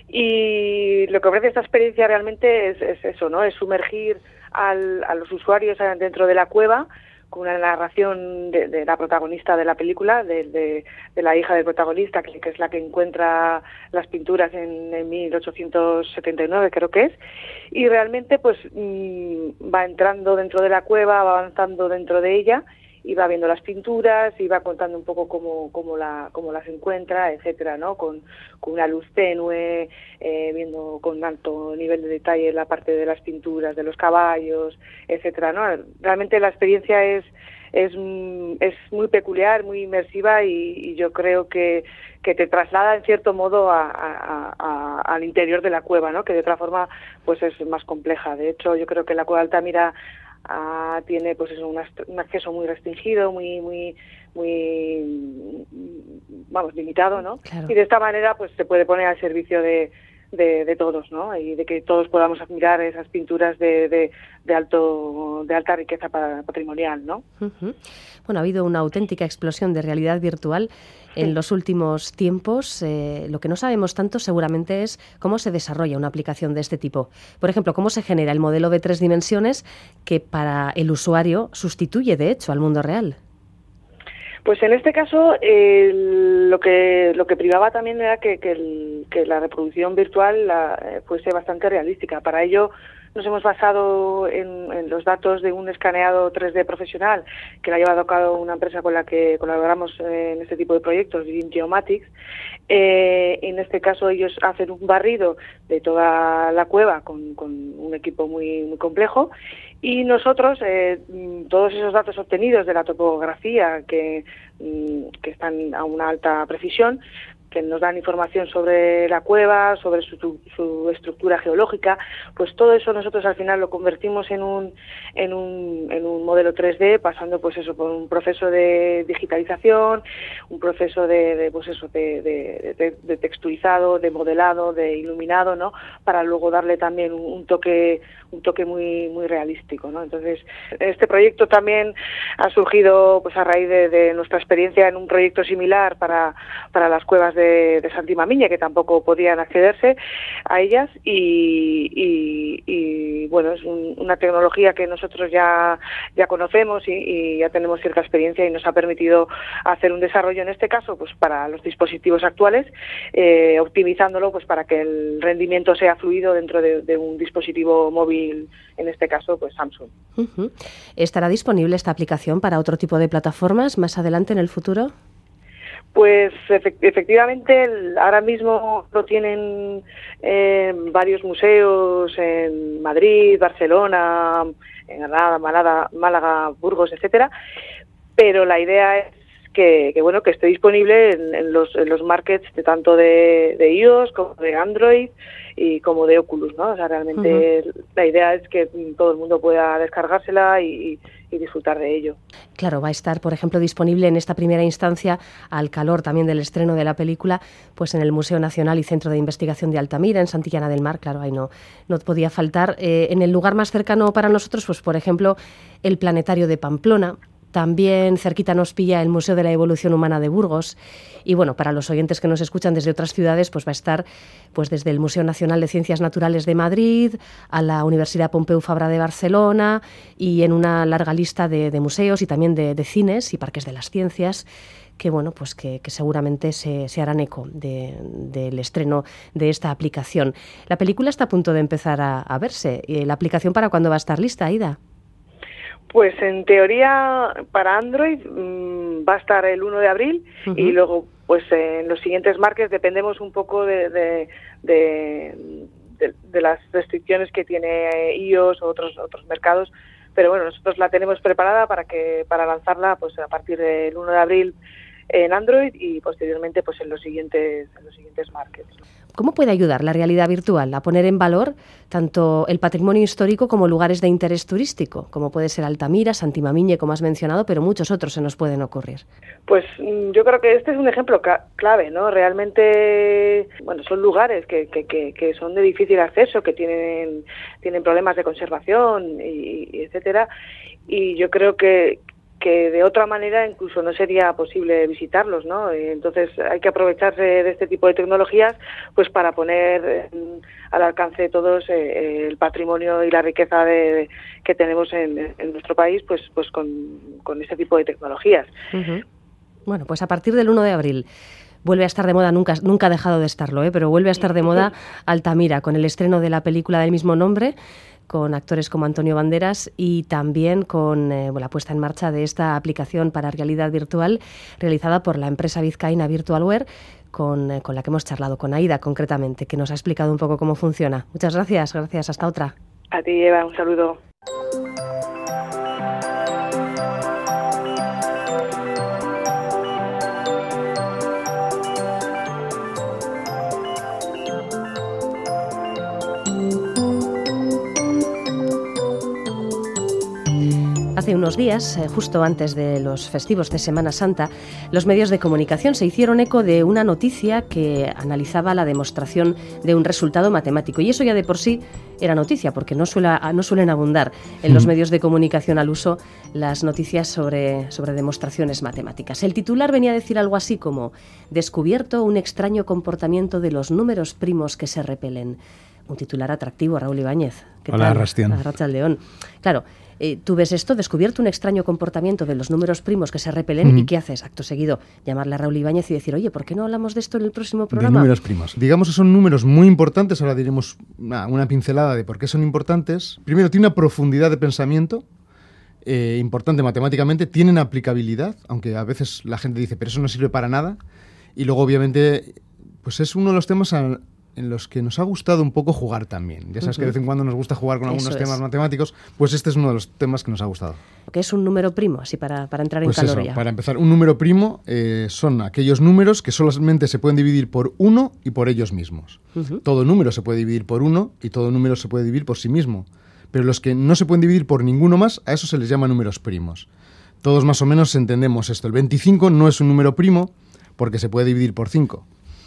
Speaker 5: Y lo que ofrece esta experiencia realmente es eso, ¿no? Es sumergir a los usuarios dentro de la cueva con una narración de la protagonista de la película, de la hija del protagonista, que es la que encuentra las pinturas en 1879, creo que es, y realmente pues va entrando dentro de la cueva, va avanzando dentro de ella va viendo las pinturas y va contando un poco cómo las encuentra, etcétera, ¿no? Con una luz tenue, viendo con alto nivel de detalle la parte de las pinturas, de los caballos, etcétera, ¿no? Realmente la experiencia es muy peculiar, muy inmersiva y yo creo que te traslada en cierto modo al interior de la cueva, ¿no? Que de otra forma pues es más compleja. De hecho, yo creo que la cueva de Altamira tiene pues eso, un acceso muy restringido, muy limitado, ¿no?
Speaker 2: Claro.
Speaker 5: Y de esta manera pues se puede poner al servicio de todos, ¿no? Y de que todos podamos admirar esas pinturas de alta riqueza patrimonial, ¿no?
Speaker 2: Uh-huh. Bueno, ha habido una auténtica explosión de realidad virtual en los últimos tiempos. Lo que no sabemos tanto seguramente es cómo se desarrolla una aplicación de este tipo. Por ejemplo, cómo se genera el modelo de 3 dimensiones que para el usuario sustituye, de hecho, al mundo real.
Speaker 5: Pues en este caso lo que privaba también era que la reproducción virtual fuese bastante realística. Para ello nos hemos basado en los datos de un escaneado 3D profesional que la ha llevado a cabo una empresa con la que colaboramos en este tipo de proyectos, Vidim Geomatics. En este caso ellos hacen un barrido de toda la cueva con un equipo muy complejo. Y nosotros, todos esos datos obtenidos de la topografía que están a una alta precisión, que nos dan información sobre la cueva, sobre su estructura geológica, pues todo eso nosotros al final lo convertimos en un modelo 3D, pasando pues eso por un proceso de digitalización, un proceso de texturizado, de modelado, de iluminado, ¿no? Para luego darle también un toque muy realístico, ¿no? Entonces, este proyecto también ha surgido pues a raíz de nuestra experiencia en un proyecto similar para las cuevas de Santimamiña, que tampoco podían accederse a ellas y bueno, es una tecnología que nosotros ya conocemos y ya tenemos cierta experiencia y nos ha permitido hacer un desarrollo en este caso pues para los dispositivos actuales, optimizándolo pues para que el rendimiento sea fluido dentro de un dispositivo móvil, en este caso pues Samsung.
Speaker 2: Uh-huh. ¿Estará disponible esta aplicación para otro tipo de plataformas más adelante en el futuro?
Speaker 5: Pues efectivamente ahora mismo lo tienen varios museos en Madrid, Barcelona, en Granada, Málaga, Burgos, etcétera, pero la idea es que esté disponible en los markets tanto de iOS como de Android y como de Oculus, ¿no? O sea, realmente la idea es que todo el mundo pueda descargársela y disfrutar de ello.
Speaker 2: Claro, va a estar, por ejemplo, disponible en esta primera instancia, al calor también del estreno de la película, pues en el Museo Nacional y Centro de Investigación de Altamira, en Santillana del Mar. Claro, ahí no podía faltar. En el lugar más cercano para nosotros, pues por ejemplo, el Planetario de Pamplona. También cerquita nos pilla el Museo de la Evolución Humana de Burgos. Y bueno, para los oyentes que nos escuchan desde otras ciudades, pues va a estar pues desde el Museo Nacional de Ciencias Naturales de Madrid a la Universidad Pompeu Fabra de Barcelona y en una larga lista de museos y también de cines y parques de las ciencias que bueno, pues que seguramente se harán eco del estreno de esta aplicación. La película está a punto de empezar a verse. ¿La aplicación para cuándo va a estar lista, Aida?
Speaker 5: Pues en teoría para Android va a estar el 1 de abril y luego pues en los siguientes markets dependemos un poco de las restricciones que tiene iOS o otros mercados, pero bueno, nosotros la tenemos preparada para lanzarla pues a partir del 1 de abril en Android y posteriormente pues en los siguientes markets.
Speaker 2: ¿Cómo puede ayudar la realidad virtual a poner en valor tanto el patrimonio histórico como lugares de interés turístico, como puede ser Altamira, Santimamiñe, como has mencionado, pero muchos otros se nos pueden ocurrir?
Speaker 5: Pues yo creo que este es un ejemplo clave, ¿no? Realmente, bueno, son lugares que son de difícil acceso, que tienen problemas de conservación y etcétera, y yo creo que de otra manera incluso no sería posible visitarlos, ¿no? Entonces hay que aprovecharse de este tipo de tecnologías pues para poner al alcance de todos el patrimonio y la riqueza que tenemos en nuestro país pues con este tipo de tecnologías. Uh-huh.
Speaker 2: Bueno, pues a partir del 1 de abril vuelve a estar de moda, nunca ha dejado de estarlo, pero vuelve a estar de moda Altamira con el estreno de la película del mismo nombre, con actores como Antonio Banderas y también con la puesta en marcha de esta aplicación para realidad virtual realizada por la empresa vizcaína Virtualware, con la que hemos charlado, con Aida concretamente, que nos ha explicado un poco cómo funciona. Muchas gracias, hasta otra.
Speaker 5: A ti, Eva, un saludo.
Speaker 2: Hace unos días, justo antes de los festivos de Semana Santa, los medios de comunicación se hicieron eco de una noticia que analizaba la demostración de un resultado matemático. Y eso ya de por sí era noticia, porque no suelen abundar en los medios de comunicación al uso las noticias sobre demostraciones matemáticas. El titular venía a decir algo así como: descubierto un extraño comportamiento de los números primos que se repelen. Un titular atractivo, Raúl Ibáñez.
Speaker 6: Hola, Rastián.
Speaker 2: Arratsaldeón. Claro, tú ves esto, descubierto un extraño comportamiento de los números primos que se repelen, ¿y qué haces? Acto seguido, llamarle a Raúl Ibáñez y decir, oye, ¿por qué no hablamos de esto en el próximo programa?
Speaker 6: De números primos. Digamos que son números muy importantes, ahora diremos una pincelada de por qué son importantes. Primero, tiene una profundidad de pensamiento importante matemáticamente, tienen aplicabilidad, aunque a veces la gente dice, pero eso no sirve para nada. Y luego, obviamente, pues es uno de los temas en los que nos ha gustado un poco jugar también. Ya sabes que de vez en cuando nos gusta jugar con algunos temas matemáticos, pues este es uno de los temas que nos ha gustado.
Speaker 2: ¿Qué es un número primo? Así para entrar en calor ya.
Speaker 6: Para empezar, un número primo son aquellos números que solamente se pueden dividir por uno y por ellos mismos. Todo número se puede dividir por uno y todo número se puede dividir por sí mismo. Pero los que no se pueden dividir por ninguno más, a eso se les llama números primos. Todos más o menos entendemos esto. El 25 no es un número primo porque se puede dividir por 5.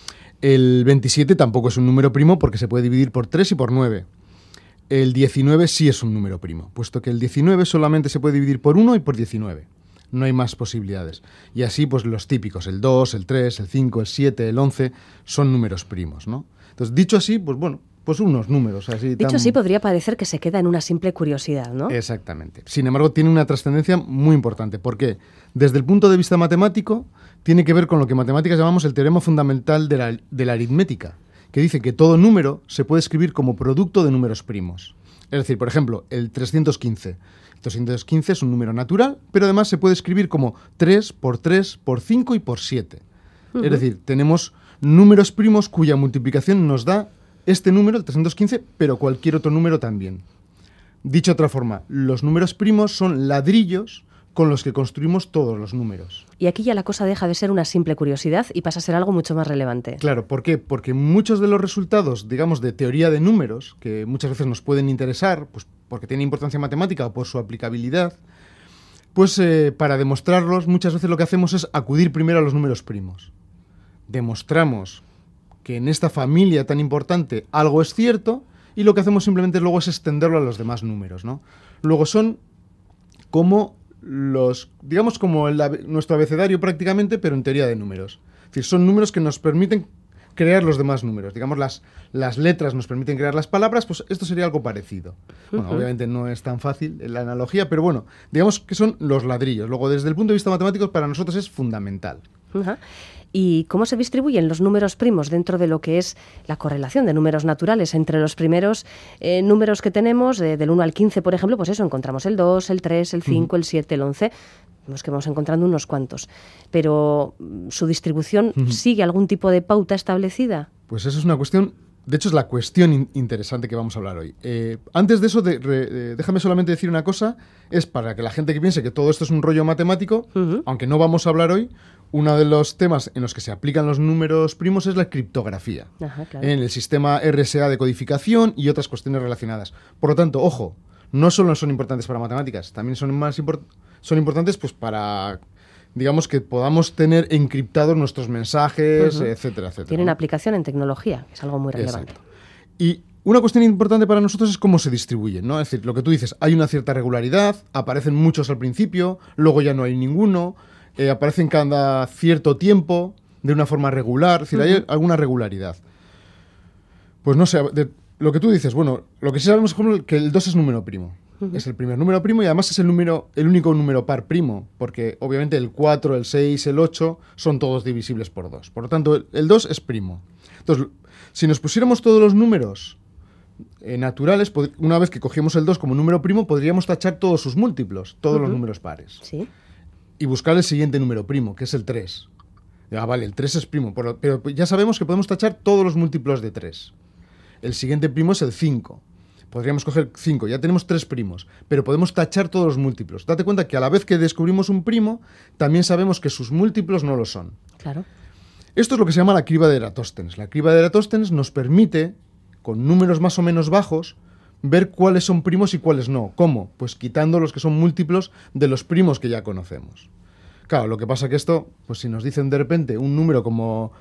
Speaker 6: El 27 tampoco es un número primo porque se puede dividir por 3 y por 9. El 19 sí es un número primo, puesto que el 19 solamente se puede dividir por 1 y por 19. No hay más posibilidades. Y así, pues los típicos, el 2, el 3, el 5, el 7, el 11, son números primos, ¿no? Entonces, dicho así, pues bueno, pues unos números así.
Speaker 2: Dicho así, podría parecer que se queda en una simple curiosidad, ¿no?
Speaker 6: Exactamente. Sin embargo, tiene una trascendencia muy importante, porque desde el punto de vista matemático tiene que ver con lo que en matemáticas llamamos el teorema fundamental de la aritmética, que dice que todo número se puede escribir como producto de números primos. Es decir, por ejemplo, el 315. El 315 es un número natural, pero además se puede escribir como 3 por 3 por 5 y por 7. Es decir, tenemos números primos cuya multiplicación nos da este número, el 315, pero cualquier otro número también. Dicho de otra forma, los números primos son ladrillos con los que construimos todos los números.
Speaker 2: Y aquí ya la cosa deja de ser una simple curiosidad y pasa a ser algo mucho más relevante.
Speaker 6: Claro, ¿por qué? Porque muchos de los resultados, digamos, de teoría de números, que muchas veces nos pueden interesar, pues porque tienen importancia matemática o por su aplicabilidad, pues para demostrarlos muchas veces lo que hacemos es acudir primero a los números primos. Demostramos que en esta familia tan importante algo es cierto y lo que hacemos simplemente luego es extenderlo a los demás números, ¿no? Luego son como digamos como nuestro abecedario prácticamente, pero en teoría de números. Es decir, son números que nos permiten crear los demás números. Digamos, las letras nos permiten crear las palabras, pues esto sería algo parecido. Bueno, obviamente no es tan fácil la analogía, pero bueno, digamos que son los ladrillos. Luego, desde el punto de vista matemático, para nosotros es fundamental.
Speaker 2: ¿Y cómo se distribuyen los números primos dentro de lo que es la correlación de números naturales? Entre los primeros números que tenemos, del 1 al 15, por ejemplo, pues eso, encontramos el 2, el 3, el 5, el 7, el 11. Vemos que vamos encontrando unos cuantos. Pero, ¿su distribución sigue algún tipo de pauta establecida?
Speaker 6: Pues eso es una cuestión... De hecho, es la cuestión interesante que vamos a hablar hoy. Antes de eso, déjame solamente decir una cosa. Es para que la gente que piense que todo esto es un rollo matemático, aunque no vamos a hablar hoy, uno de los temas en los que se aplican los números primos es la criptografía. Ajá, claro. En el sistema RSA de codificación y otras cuestiones relacionadas. Por lo tanto, ojo, no solo son importantes para matemáticas, también son importantes pues para... digamos que podamos tener encriptados nuestros mensajes, etcétera, etcétera.
Speaker 2: Tienen aplicación en tecnología, que es algo muy relevante.
Speaker 6: Exacto. Y una cuestión importante para nosotros es cómo se distribuyen, ¿no? Es decir, lo que tú dices, hay una cierta regularidad, aparecen muchos al principio, luego ya no hay ninguno, aparecen cada cierto tiempo, de una forma regular, es decir, hay alguna regularidad. Pues no sé, lo que tú dices, bueno, lo que sí sabemos es que el 2 es número primo. Es el primer número primo y además es el único número par primo, porque obviamente el 4, el 6, el 8 son todos divisibles por 2. Por lo tanto, el 2 es primo. Entonces, si nos pusiéramos todos los números naturales, una vez que cogemos el 2 como número primo, podríamos tachar todos sus múltiplos, todos los números pares.
Speaker 2: Sí.
Speaker 6: Y buscar el siguiente número primo, que es el 3. Vale, el 3 es primo, pero ya sabemos que podemos tachar todos los múltiplos de 3. El siguiente primo es el 5. Podríamos coger 5, ya tenemos 3 primos, pero podemos tachar todos los múltiplos. Date cuenta que a la vez que descubrimos un primo, también sabemos que sus múltiplos no lo son.
Speaker 2: Claro.
Speaker 6: Esto es lo que se llama la criba de Eratóstenes. La criba de Eratóstenes nos permite, con números más o menos bajos, ver cuáles son primos y cuáles no. ¿Cómo? Pues quitando los que son múltiplos de los primos que ya conocemos. Claro, lo que pasa que esto, pues si nos dicen de repente un número como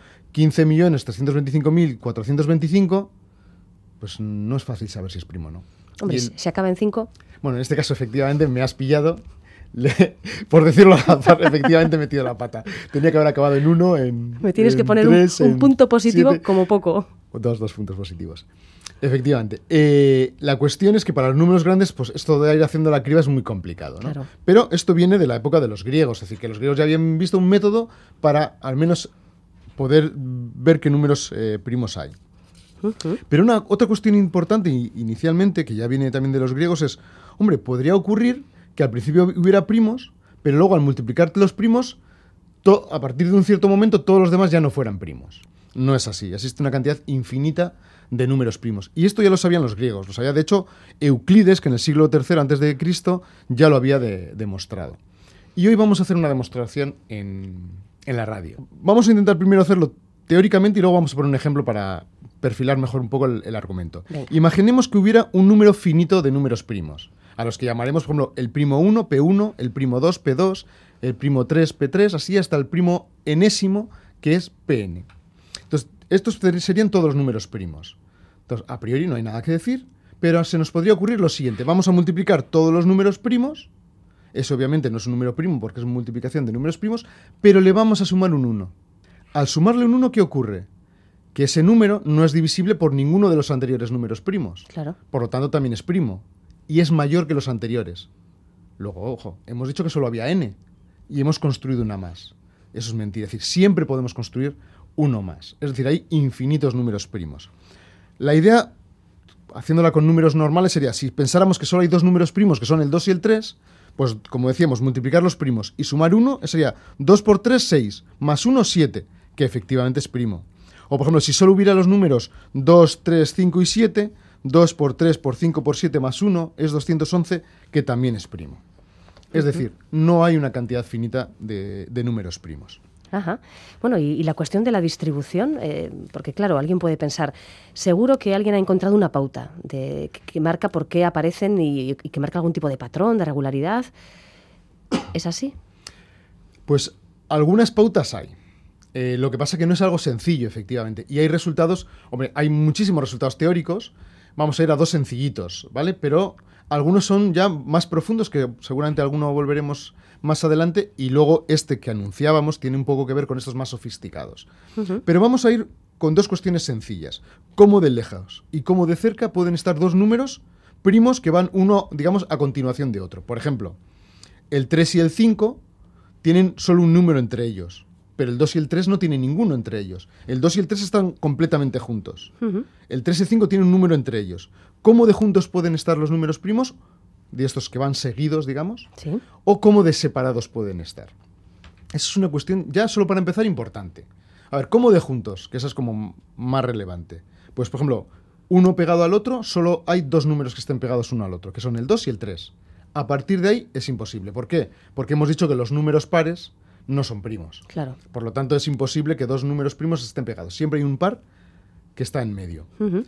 Speaker 6: 15.325.425, pues no es fácil saber si es primo o no.
Speaker 2: Hombre, ¿se acaba en 5?
Speaker 6: Bueno, en este caso efectivamente me has pillado. Por decirlo al azar, efectivamente he metido la pata. Tenía que haber acabado en 1,
Speaker 2: Me tienes que poner
Speaker 6: 3,
Speaker 2: un punto positivo
Speaker 6: 7,
Speaker 2: como poco.
Speaker 6: Dos puntos positivos. Efectivamente. La cuestión es que para los números grandes, pues esto de ir haciendo la criba es muy complicado, ¿no?
Speaker 2: Claro.
Speaker 6: Pero esto viene de la época de los griegos, es decir, que los griegos ya habían visto un método para al menos poder ver qué números primos hay. Pero otra cuestión importante inicialmente, que ya viene también de los griegos, es, hombre, podría ocurrir que al principio hubiera primos, pero luego al multiplicar los primos, a partir de un cierto momento todos los demás ya no fueran primos. No es así, existe una cantidad infinita de números primos. Y esto ya lo sabían los griegos, lo sabía de hecho Euclides, que en el siglo III a.C. ya lo había demostrado. Y hoy vamos a hacer una demostración en la radio. Vamos a intentar primero hacerlo teóricamente y luego vamos a poner un ejemplo para perfilar mejor un poco el argumento.
Speaker 2: Venga.
Speaker 6: Imaginemos que hubiera un número finito de números primos, a los que llamaremos, por ejemplo, el primo 1, P1, el primo 2, P2, el primo 3, P3, así hasta el primo enésimo, que es Pn. Entonces, estos serían todos los números primos. Entonces, a priori no hay nada que decir, pero se nos podría ocurrir lo siguiente. Vamos a multiplicar todos los números primos. Eso obviamente no es un número primo porque es una multiplicación de números primos, pero le vamos a sumar un 1. Al sumarle un 1, ¿qué ocurre? Que ese número no es divisible por ninguno de los anteriores números primos.
Speaker 2: Claro.
Speaker 6: Por lo tanto, también es primo. Y es mayor que los anteriores. Luego, ojo, hemos dicho que solo había n y hemos construido una más. Eso es mentira. Es decir, siempre podemos construir uno más. Es decir, hay infinitos números primos. La idea, haciéndola con números normales, sería, si pensáramos que solo hay dos números primos, que son el 2 y el 3, pues como decíamos, multiplicar los primos y sumar 1, sería 2 por 3, 6, más 1, 7, que efectivamente es primo. O, por ejemplo, si solo hubiera los números 2, 3, 5 y 7, 2 por 3 por 5 por 7 más 1 es 211, que también es primo. Es decir, no hay una cantidad finita de números primos.
Speaker 2: Ajá. Bueno, y la cuestión de la distribución, porque claro, alguien puede pensar, seguro que alguien ha encontrado una pauta que marca por qué aparecen y que marca algún tipo de patrón, de regularidad. ¿Es así?
Speaker 6: Pues algunas pautas hay. Lo que pasa es que no es algo sencillo, efectivamente. Y hay resultados, hombre, hay muchísimos resultados teóricos. Vamos a ir a dos sencillitos, ¿vale? Pero algunos son ya más profundos, que seguramente alguno volveremos más adelante, y luego este que anunciábamos tiene un poco que ver con estos más sofisticados. Uh-huh. Pero vamos a ir con dos cuestiones sencillas. Cómo de lejos y cómo de cerca pueden estar dos números primos que van uno, digamos, a continuación de otro. Por ejemplo, el 3 y el 5 tienen solo un número entre ellos, pero el 2 y el 3 no tienen ninguno entre ellos. El 2 y el 3 están completamente juntos. Uh-huh. El 3 y el 5 tienen un número entre ellos. ¿Cómo de juntos pueden estar los números primos? De estos que van seguidos, digamos. ¿Sí? O cómo de separados pueden estar. Esa es una cuestión, ya solo para empezar, importante. A ver, ¿cómo de juntos? Que esa es como más relevante. Pues, por ejemplo, uno pegado al otro, solo hay dos números que estén pegados uno al otro, que son el 2 y el 3. A partir de ahí es imposible. ¿Por qué? Porque hemos dicho que los números pares no son primos.
Speaker 2: Claro.
Speaker 6: Por lo tanto, es imposible que dos números primos estén pegados. Siempre hay un par que está en medio. Uh-huh.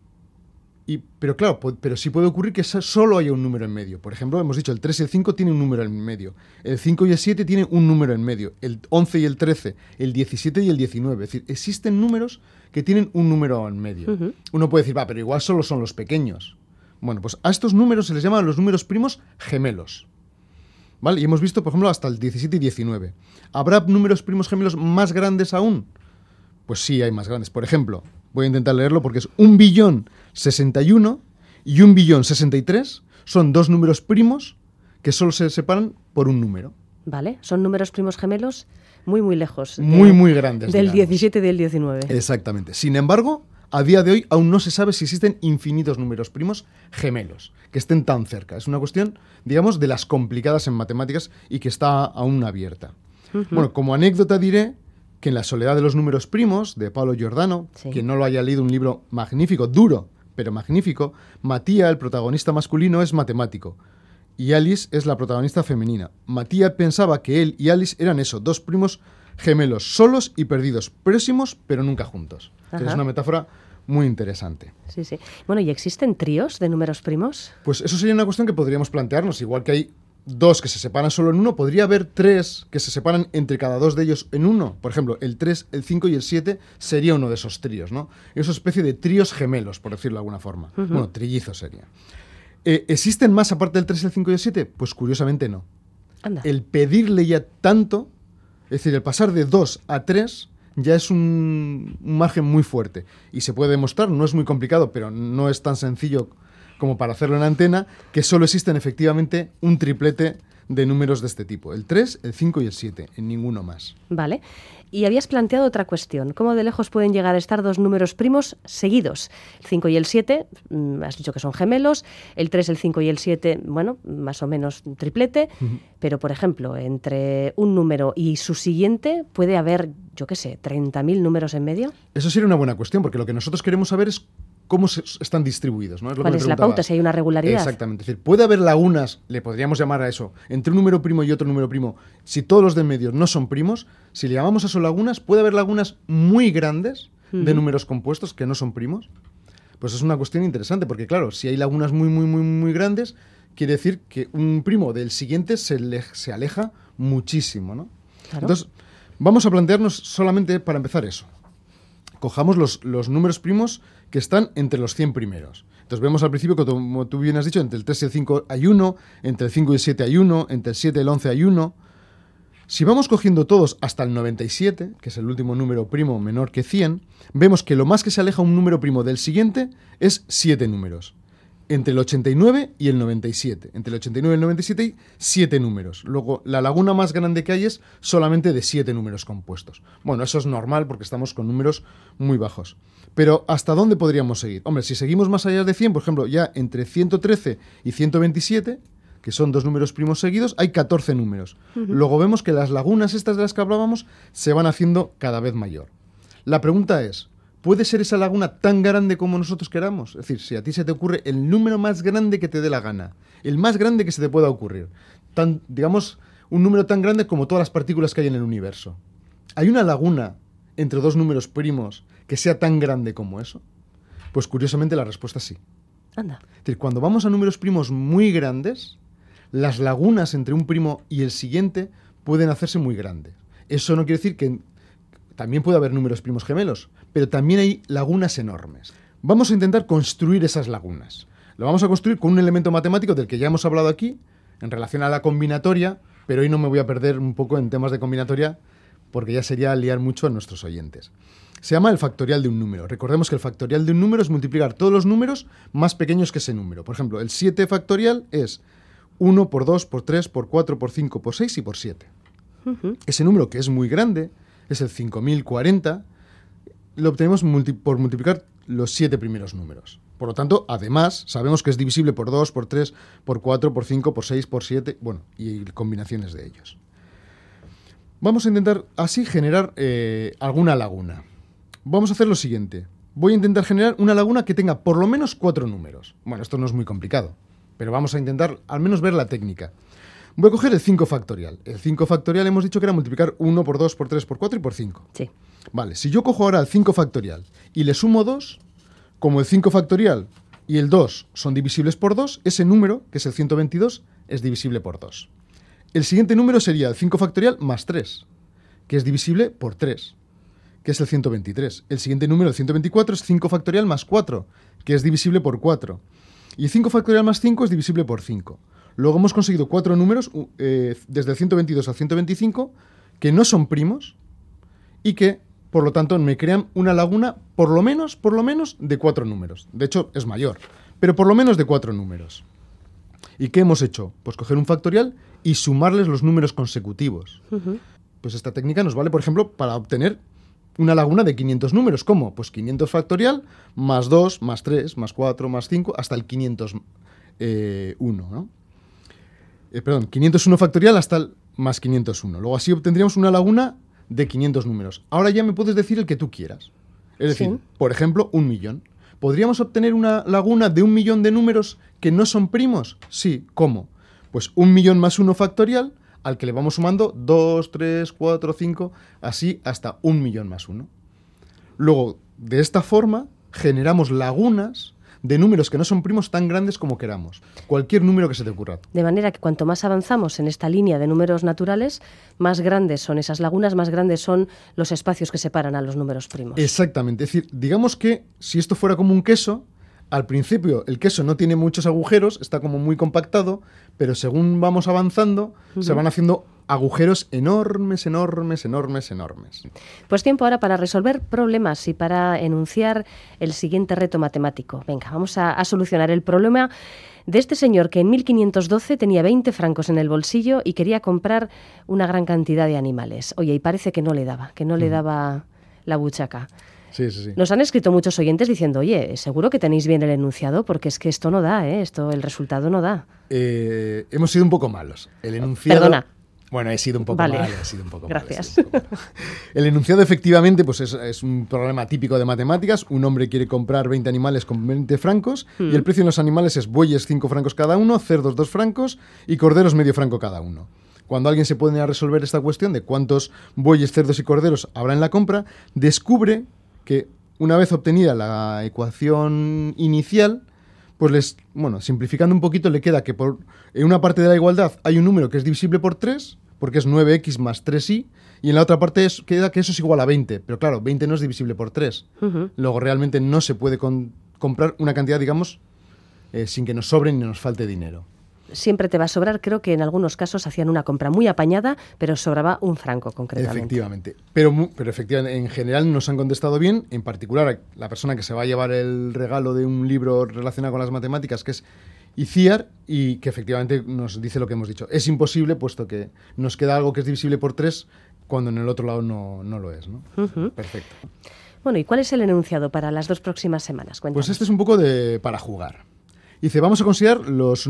Speaker 6: Pero claro, pero sí puede ocurrir que solo haya un número en medio. Por ejemplo, hemos dicho el 3 y el 5 tienen un número en medio. El 5 y el 7 tienen un número en medio. El 11 y el 13, el 17 y el 19. Es decir, existen números que tienen un número en medio. Uh-huh. Uno puede decir, pero igual solo son los pequeños. Bueno, pues a estos números se les llaman los números primos gemelos. ¿Vale? Y hemos visto, por ejemplo, hasta el 17 y 19. ¿Habrá números primos gemelos más grandes aún? Pues sí, hay más grandes. Por ejemplo, voy a intentar leerlo porque es 1.061 y 1.063. Son dos números primos que solo se separan por un número.
Speaker 2: Vale, son números primos gemelos muy, muy lejos.
Speaker 6: Muy grandes.
Speaker 2: Del 17 y del 19.
Speaker 6: Exactamente. Sin embargo, a día de hoy aún no se sabe si existen infinitos números primos gemelos que estén tan cerca. Es una cuestión, digamos, de las complicadas en matemáticas y que está aún abierta. Bueno, como anécdota diré que en La soledad de los números primos, de Paolo Giordano,
Speaker 2: Sí.
Speaker 6: quien no lo haya leído, un libro magnífico, duro, pero magnífico, Mattia, el protagonista masculino, es matemático y Alice es la protagonista femenina. Mattia pensaba que él y Alice eran eso, dos primos gemelos, solos y perdidos, próximos pero nunca juntos.
Speaker 2: Ajá.
Speaker 6: Es una metáfora muy interesante.
Speaker 2: Sí, sí. Bueno, ¿y existen tríos de números primos?
Speaker 6: Pues eso sería una cuestión que podríamos plantearnos. Igual que hay dos que se separan solo en uno, podría haber tres que se separan entre cada dos de ellos en uno. Por ejemplo, el 3, el 5 y el 7 sería uno de esos tríos, ¿no? Es una especie de tríos gemelos, por decirlo de alguna forma. Bueno, trillizos sería. ¿Existen más aparte del 3, el 5 y el 7? Pues curiosamente no.
Speaker 2: Anda.
Speaker 6: El pedirle ya tanto, es decir, el pasar de 2 a 3 ya es un margen muy fuerte. Y se puede demostrar, no es muy complicado, pero no es tan sencillo como para hacerlo en antena, que solo existen efectivamente un triplete de números de este tipo. El 3, el 5 y el 7, en ninguno más.
Speaker 2: Vale. Y habías planteado otra cuestión. ¿Cómo de lejos pueden llegar a estar dos números primos seguidos? El 5 y el 7, has dicho que son gemelos. El 3, el 5 y el 7, bueno, más o menos triplete. Pero, por ejemplo, entre un número y su siguiente puede haber, yo qué sé, 30.000 números en medio.
Speaker 6: Eso sería una buena cuestión, porque lo que nosotros queremos saber es cómo están distribuidos, ¿no? Es lo que
Speaker 2: ¿Cuál
Speaker 6: me
Speaker 2: es la
Speaker 6: preguntabas.
Speaker 2: pauta? Si hay una regularidad.
Speaker 6: Exactamente. Es decir, puede haber lagunas, le podríamos llamar a eso, entre un número primo y otro número primo. Si todos los de en medio no son primos, si le llamamos a eso lagunas, puede haber lagunas muy grandes de números compuestos que no son primos. Pues es una cuestión interesante, porque claro, si hay lagunas muy grandes, quiere decir que un primo del siguiente se aleja muchísimo, ¿no?
Speaker 2: Claro.
Speaker 6: Entonces, vamos a plantearnos solamente para empezar eso. Cojamos los números primos que están entre los 100 primeros. Entonces vemos al principio que, como tú bien has dicho, entre el 3 y el 5 hay 1, entre el 5 y el 7 hay 1, entre el 7 y el 11 hay 1. Si vamos cogiendo todos hasta el 97, que es el último número primo menor que 100, vemos que lo más que se aleja un número primo del siguiente es 7 números. Entre el 89 y el 97. Entre el 89 y el 97 hay 7 números. Luego, la laguna más grande que hay es solamente de 7 números compuestos. Bueno, eso es normal porque estamos con números muy bajos. Pero, ¿hasta dónde podríamos seguir? Hombre, si seguimos más allá de 100, por ejemplo, ya entre 113 y 127, que son dos números primos seguidos, hay 14 números. Luego vemos que las lagunas estas de las que hablábamos se van haciendo cada vez mayor. La pregunta es, ¿puede ser esa laguna tan grande como nosotros queramos? Es decir, si a ti se te ocurre el número más grande que te dé la gana, el más grande que se te pueda ocurrir, digamos, un número tan grande como todas las partículas que hay en el universo. ¿Hay una laguna entre dos números primos que sea tan grande como eso? Pues curiosamente la respuesta es sí.
Speaker 2: Anda.
Speaker 6: Es decir, cuando vamos a números primos muy grandes, las lagunas entre un primo y el siguiente pueden hacerse muy grandes. Eso no quiere decir que también puede haber números primos gemelos, pero también hay lagunas enormes. Vamos a intentar construir esas lagunas. Lo vamos a construir con un elemento matemático del que ya hemos hablado aquí, en relación a la combinatoria, pero hoy no me voy a perder un poco en temas de combinatoria, porque ya sería liar mucho a nuestros oyentes. Se llama el factorial de un número. Recordemos que el factorial de un número es multiplicar todos los números más pequeños que ese número. Por ejemplo, el 7 factorial es 1 por 2, por 3, por 4, por 5, por 6 y por 7. Ese número, que es muy grande, es el 5040, lo obtenemos por multiplicar los 7 primeros números. Por lo tanto, además, sabemos que es divisible por 2, por 3, por 4, por 5, por 6, por 7, bueno, y combinaciones de ellos. Vamos a intentar así generar alguna laguna. Vamos a hacer lo siguiente. Voy a intentar generar una laguna que tenga por lo menos 4 números. Bueno, esto no es muy complicado, pero vamos a intentar al menos ver la técnica. Voy a coger el 5 factorial. El 5 factorial hemos dicho que era multiplicar 1 por 2, por 3, por 4 y por 5.
Speaker 2: Sí.
Speaker 6: Vale, si yo cojo ahora el 5 factorial y le sumo 2, como el 5 factorial y el 2 son divisibles por 2, ese número, que es el 122, es divisible por 2. El siguiente número sería el 5 factorial más 3, que es divisible por 3, que es el 123. El siguiente número, el 124, es 5 factorial más 4, que es divisible por 4. Y 5 factorial más 5 es divisible por 5. Luego hemos conseguido 4 números, desde el 122 al 125, que no son primos y que, por lo tanto, me crean una laguna por lo menos de 4 números. De hecho, es mayor, pero por lo menos de 4 números. ¿Y qué hemos hecho? Pues coger un factorial y sumarles los números consecutivos. Pues esta técnica nos vale, por ejemplo, para obtener una laguna de 500 números. ¿Cómo? Pues 500 factorial, más 2, más 3, más 4, más 5, hasta el 501, ¿no? 501 factorial hasta el más 501. Luego así obtendríamos una laguna de 500 números. Ahora ya me puedes decir el que tú quieras. Es decir,
Speaker 2: Sí.
Speaker 6: por ejemplo, 1.000.000. ¿Podríamos obtener una laguna de 1.000.000 de números que no son primos? Sí. ¿Cómo? Pues 1.000.000 más 1 factorial, al que le vamos sumando 2, 3, 4, 5, así hasta 1.000.000 más 1. Luego, de esta forma, generamos lagunas de números que no son primos tan grandes como queramos. Cualquier número que se te ocurra.
Speaker 2: De manera que cuanto más avanzamos en esta línea de números naturales, más grandes son esas lagunas, más grandes son los espacios que separan a los números primos.
Speaker 6: Exactamente. Es decir, digamos que si esto fuera como un queso, al principio el queso no tiene muchos agujeros, está como muy compactado, pero según vamos avanzando, se van haciendo agujeros enormes, enormes, enormes, enormes.
Speaker 2: Pues tiempo ahora para resolver problemas y para enunciar el siguiente reto matemático. Venga, vamos a solucionar el problema de este señor que en 1512 tenía 20 francos en el bolsillo y quería comprar una gran cantidad de animales. Oye, y parece que no le daba la buchaca.
Speaker 6: Sí, sí, sí.
Speaker 2: Nos han escrito muchos oyentes diciendo, oye, seguro que tenéis bien el enunciado, porque es que esto no da, el resultado no da.
Speaker 6: Hemos sido un poco malos. El enunciado...
Speaker 2: Perdona.
Speaker 6: Bueno, he sido un poco
Speaker 2: Vale.
Speaker 6: malo, he sido un poco
Speaker 2: Gracias.
Speaker 6: malo. El enunciado efectivamente pues es un problema típico de matemáticas. Un hombre quiere comprar 20 animales con 20 francos y el precio de los animales es bueyes 5 francos cada uno, cerdos 2 francos y corderos medio franco cada uno. Cuando alguien se pone a resolver esta cuestión de cuántos bueyes, cerdos y corderos habrá en la compra, descubre que una vez obtenida la ecuación inicial, pues simplificando un poquito, le queda que en una parte de la igualdad hay un número que es divisible por 3, porque es 9x más 3y, y en la otra parte queda que eso es igual a 20. Pero claro, 20 no es divisible por 3. Luego realmente no se puede comprar una cantidad, digamos, sin que nos sobre ni nos falte dinero.
Speaker 2: Siempre te va a sobrar. Creo que en algunos casos hacían una compra muy apañada, pero sobraba un franco concretamente.
Speaker 6: Efectivamente. Pero efectivamente, en general nos han contestado bien. En particular, la persona que se va a llevar el regalo de un libro relacionado con las matemáticas, que es Iciar, y que efectivamente nos dice lo que hemos dicho. Es imposible, puesto que nos queda algo que es divisible por 3, cuando en el otro lado no lo es, ¿no? Perfecto.
Speaker 2: Bueno, ¿y cuál es el enunciado para las 2 próximas semanas? Cuéntanos.
Speaker 6: Pues este es un poco para jugar. Dice, vamos a considerar los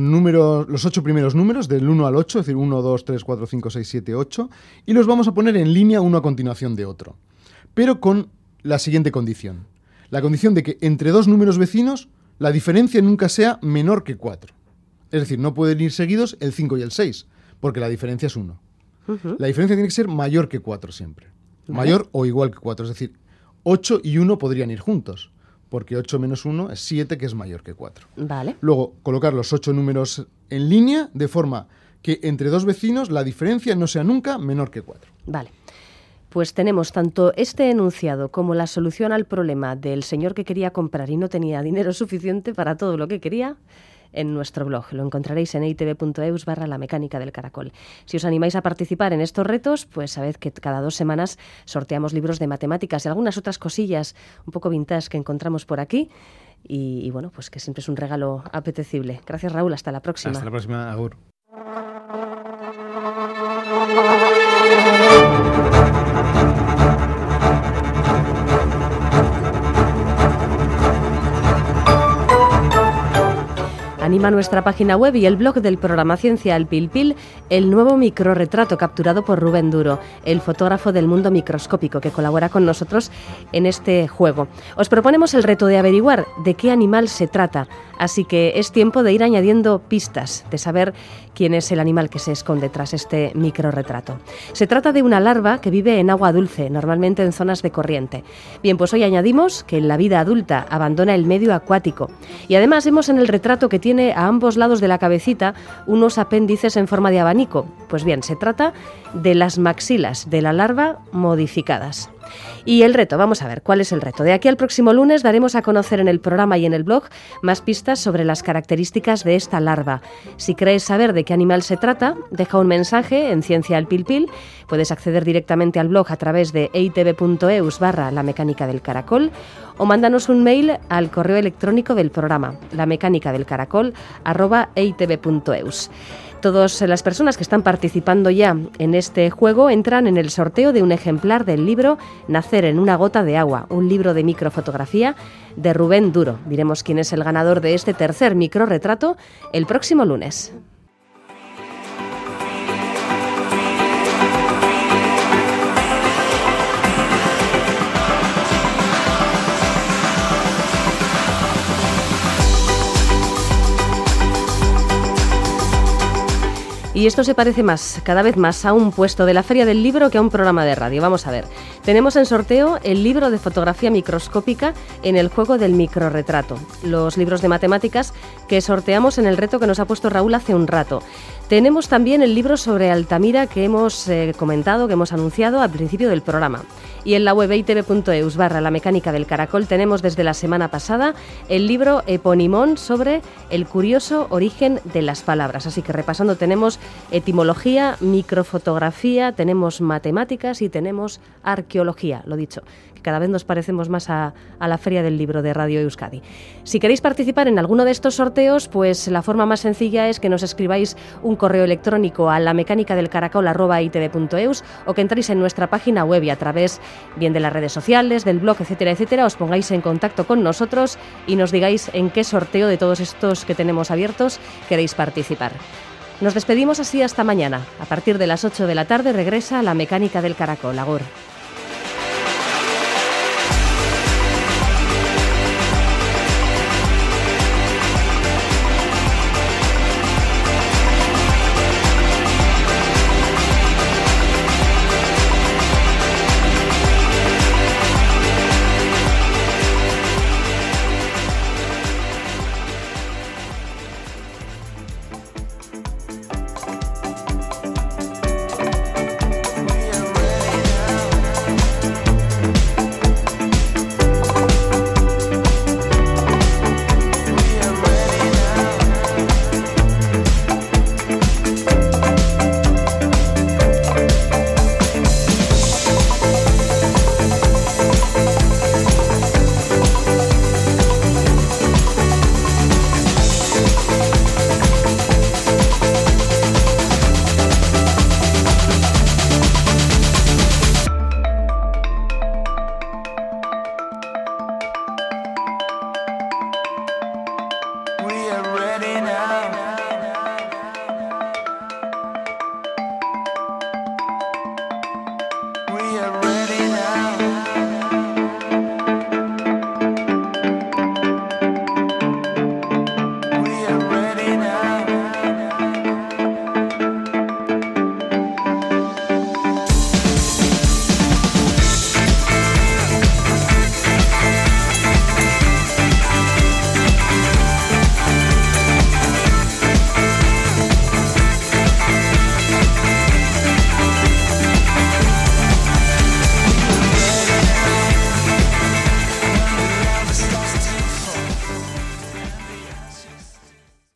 Speaker 6: 8 primeros números, del 1 al 8, es decir, 1, 2, 3, 4, 5, 6, 7, 8, y los vamos a poner en línea uno a continuación de otro. Pero con la siguiente condición. La condición de que entre dos números vecinos la diferencia nunca sea menor que 4. Es decir, no pueden ir seguidos el 5 y el 6, porque la diferencia es 1. La diferencia tiene que ser mayor que 4 siempre.
Speaker 2: Vale.
Speaker 6: Mayor o igual que 4, es decir, 8 y 1 podrían ir juntos, porque 8 menos 1 es 7, que es mayor que 4.
Speaker 2: Vale.
Speaker 6: Luego, colocar los 8 números en línea, de forma que entre dos vecinos la diferencia no sea nunca menor que 4.
Speaker 2: Vale. Pues tenemos tanto este enunciado como la solución al problema del señor que quería comprar y no tenía dinero suficiente para todo lo que quería en nuestro blog. Lo encontraréis en eitv.eus/la mecánica del caracol. Si os animáis a participar en estos retos, pues sabed que cada 2 semanas sorteamos libros de matemáticas y algunas otras cosillas un poco vintage que encontramos por aquí. Y bueno, pues que siempre es un regalo apetecible. Gracias, Raúl. Hasta la próxima.
Speaker 6: Hasta la próxima, agur.
Speaker 2: Anima nuestra página web y el blog del programa Ciencia al Pil Pil el nuevo microrretrato capturado por Rubén Duro, el fotógrafo del mundo microscópico que colabora con nosotros en este juego. Os proponemos el reto de averiguar de qué animal se trata, así que es tiempo de ir añadiendo pistas, de saber quién es el animal que se esconde tras este microrretrato. Se trata de una larva que vive en agua dulce, normalmente en zonas de corriente. Bien, pues hoy añadimos que en la vida adulta abandona el medio acuático y además vemos en el retrato que tiene a ambos lados de la cabecita unos apéndices en forma de abanico. Pues bien, se trata de las maxilas de la larva modificadas. Y el reto, vamos a ver, ¿cuál es el reto? De aquí al próximo lunes daremos a conocer en el programa y en el blog más pistas sobre las características de esta larva. Si queréis saber de qué animal se trata, deja un mensaje en Ciencia al Pil Pil. Puedes acceder directamente al blog a través de eitv.eus/la mecánica del caracol o mándanos un mail al correo electrónico del programa, lamecanicadelcaracol@eitv.eus. Todas las personas que están participando ya en este juego entran en el sorteo de un ejemplar del libro Nacer en una gota de agua, un libro de microfotografía de Rubén Duro. Diremos quién es el ganador de este tercer microrretrato el próximo lunes. Y esto se parece más, cada vez más, a un puesto de la Feria del Libro que a un programa de radio. Vamos a ver. Tenemos en sorteo el libro de fotografía microscópica en el juego del microrretrato. Los libros de matemáticas que sorteamos en el reto que nos ha puesto Raúl hace un rato. Tenemos también el libro sobre Altamira que hemos comentado, que hemos anunciado al principio del programa. Y en la web itv.eus/La Mecánica del Caracol tenemos desde la semana pasada el libro Eponimón sobre el curioso origen de las palabras. Así que repasando tenemos etimología, microfotografía, tenemos matemáticas y tenemos arqueología, lo dicho, que cada vez nos parecemos más a la Feria del Libro de Radio Euskadi. Si queréis participar en alguno de estos sorteos, pues la forma más sencilla es que nos escribáis un correo electrónico a lamecanicadelcaracol@itv.eus o que entréis en nuestra página web y a través bien de las redes sociales, del blog, etcétera, etcétera, os pongáis en contacto con nosotros y nos digáis en qué sorteo de todos estos que tenemos abiertos queréis participar. Nos despedimos así hasta mañana. A partir de las 8 de la tarde regresa La Mecánica del Caracol. Agur.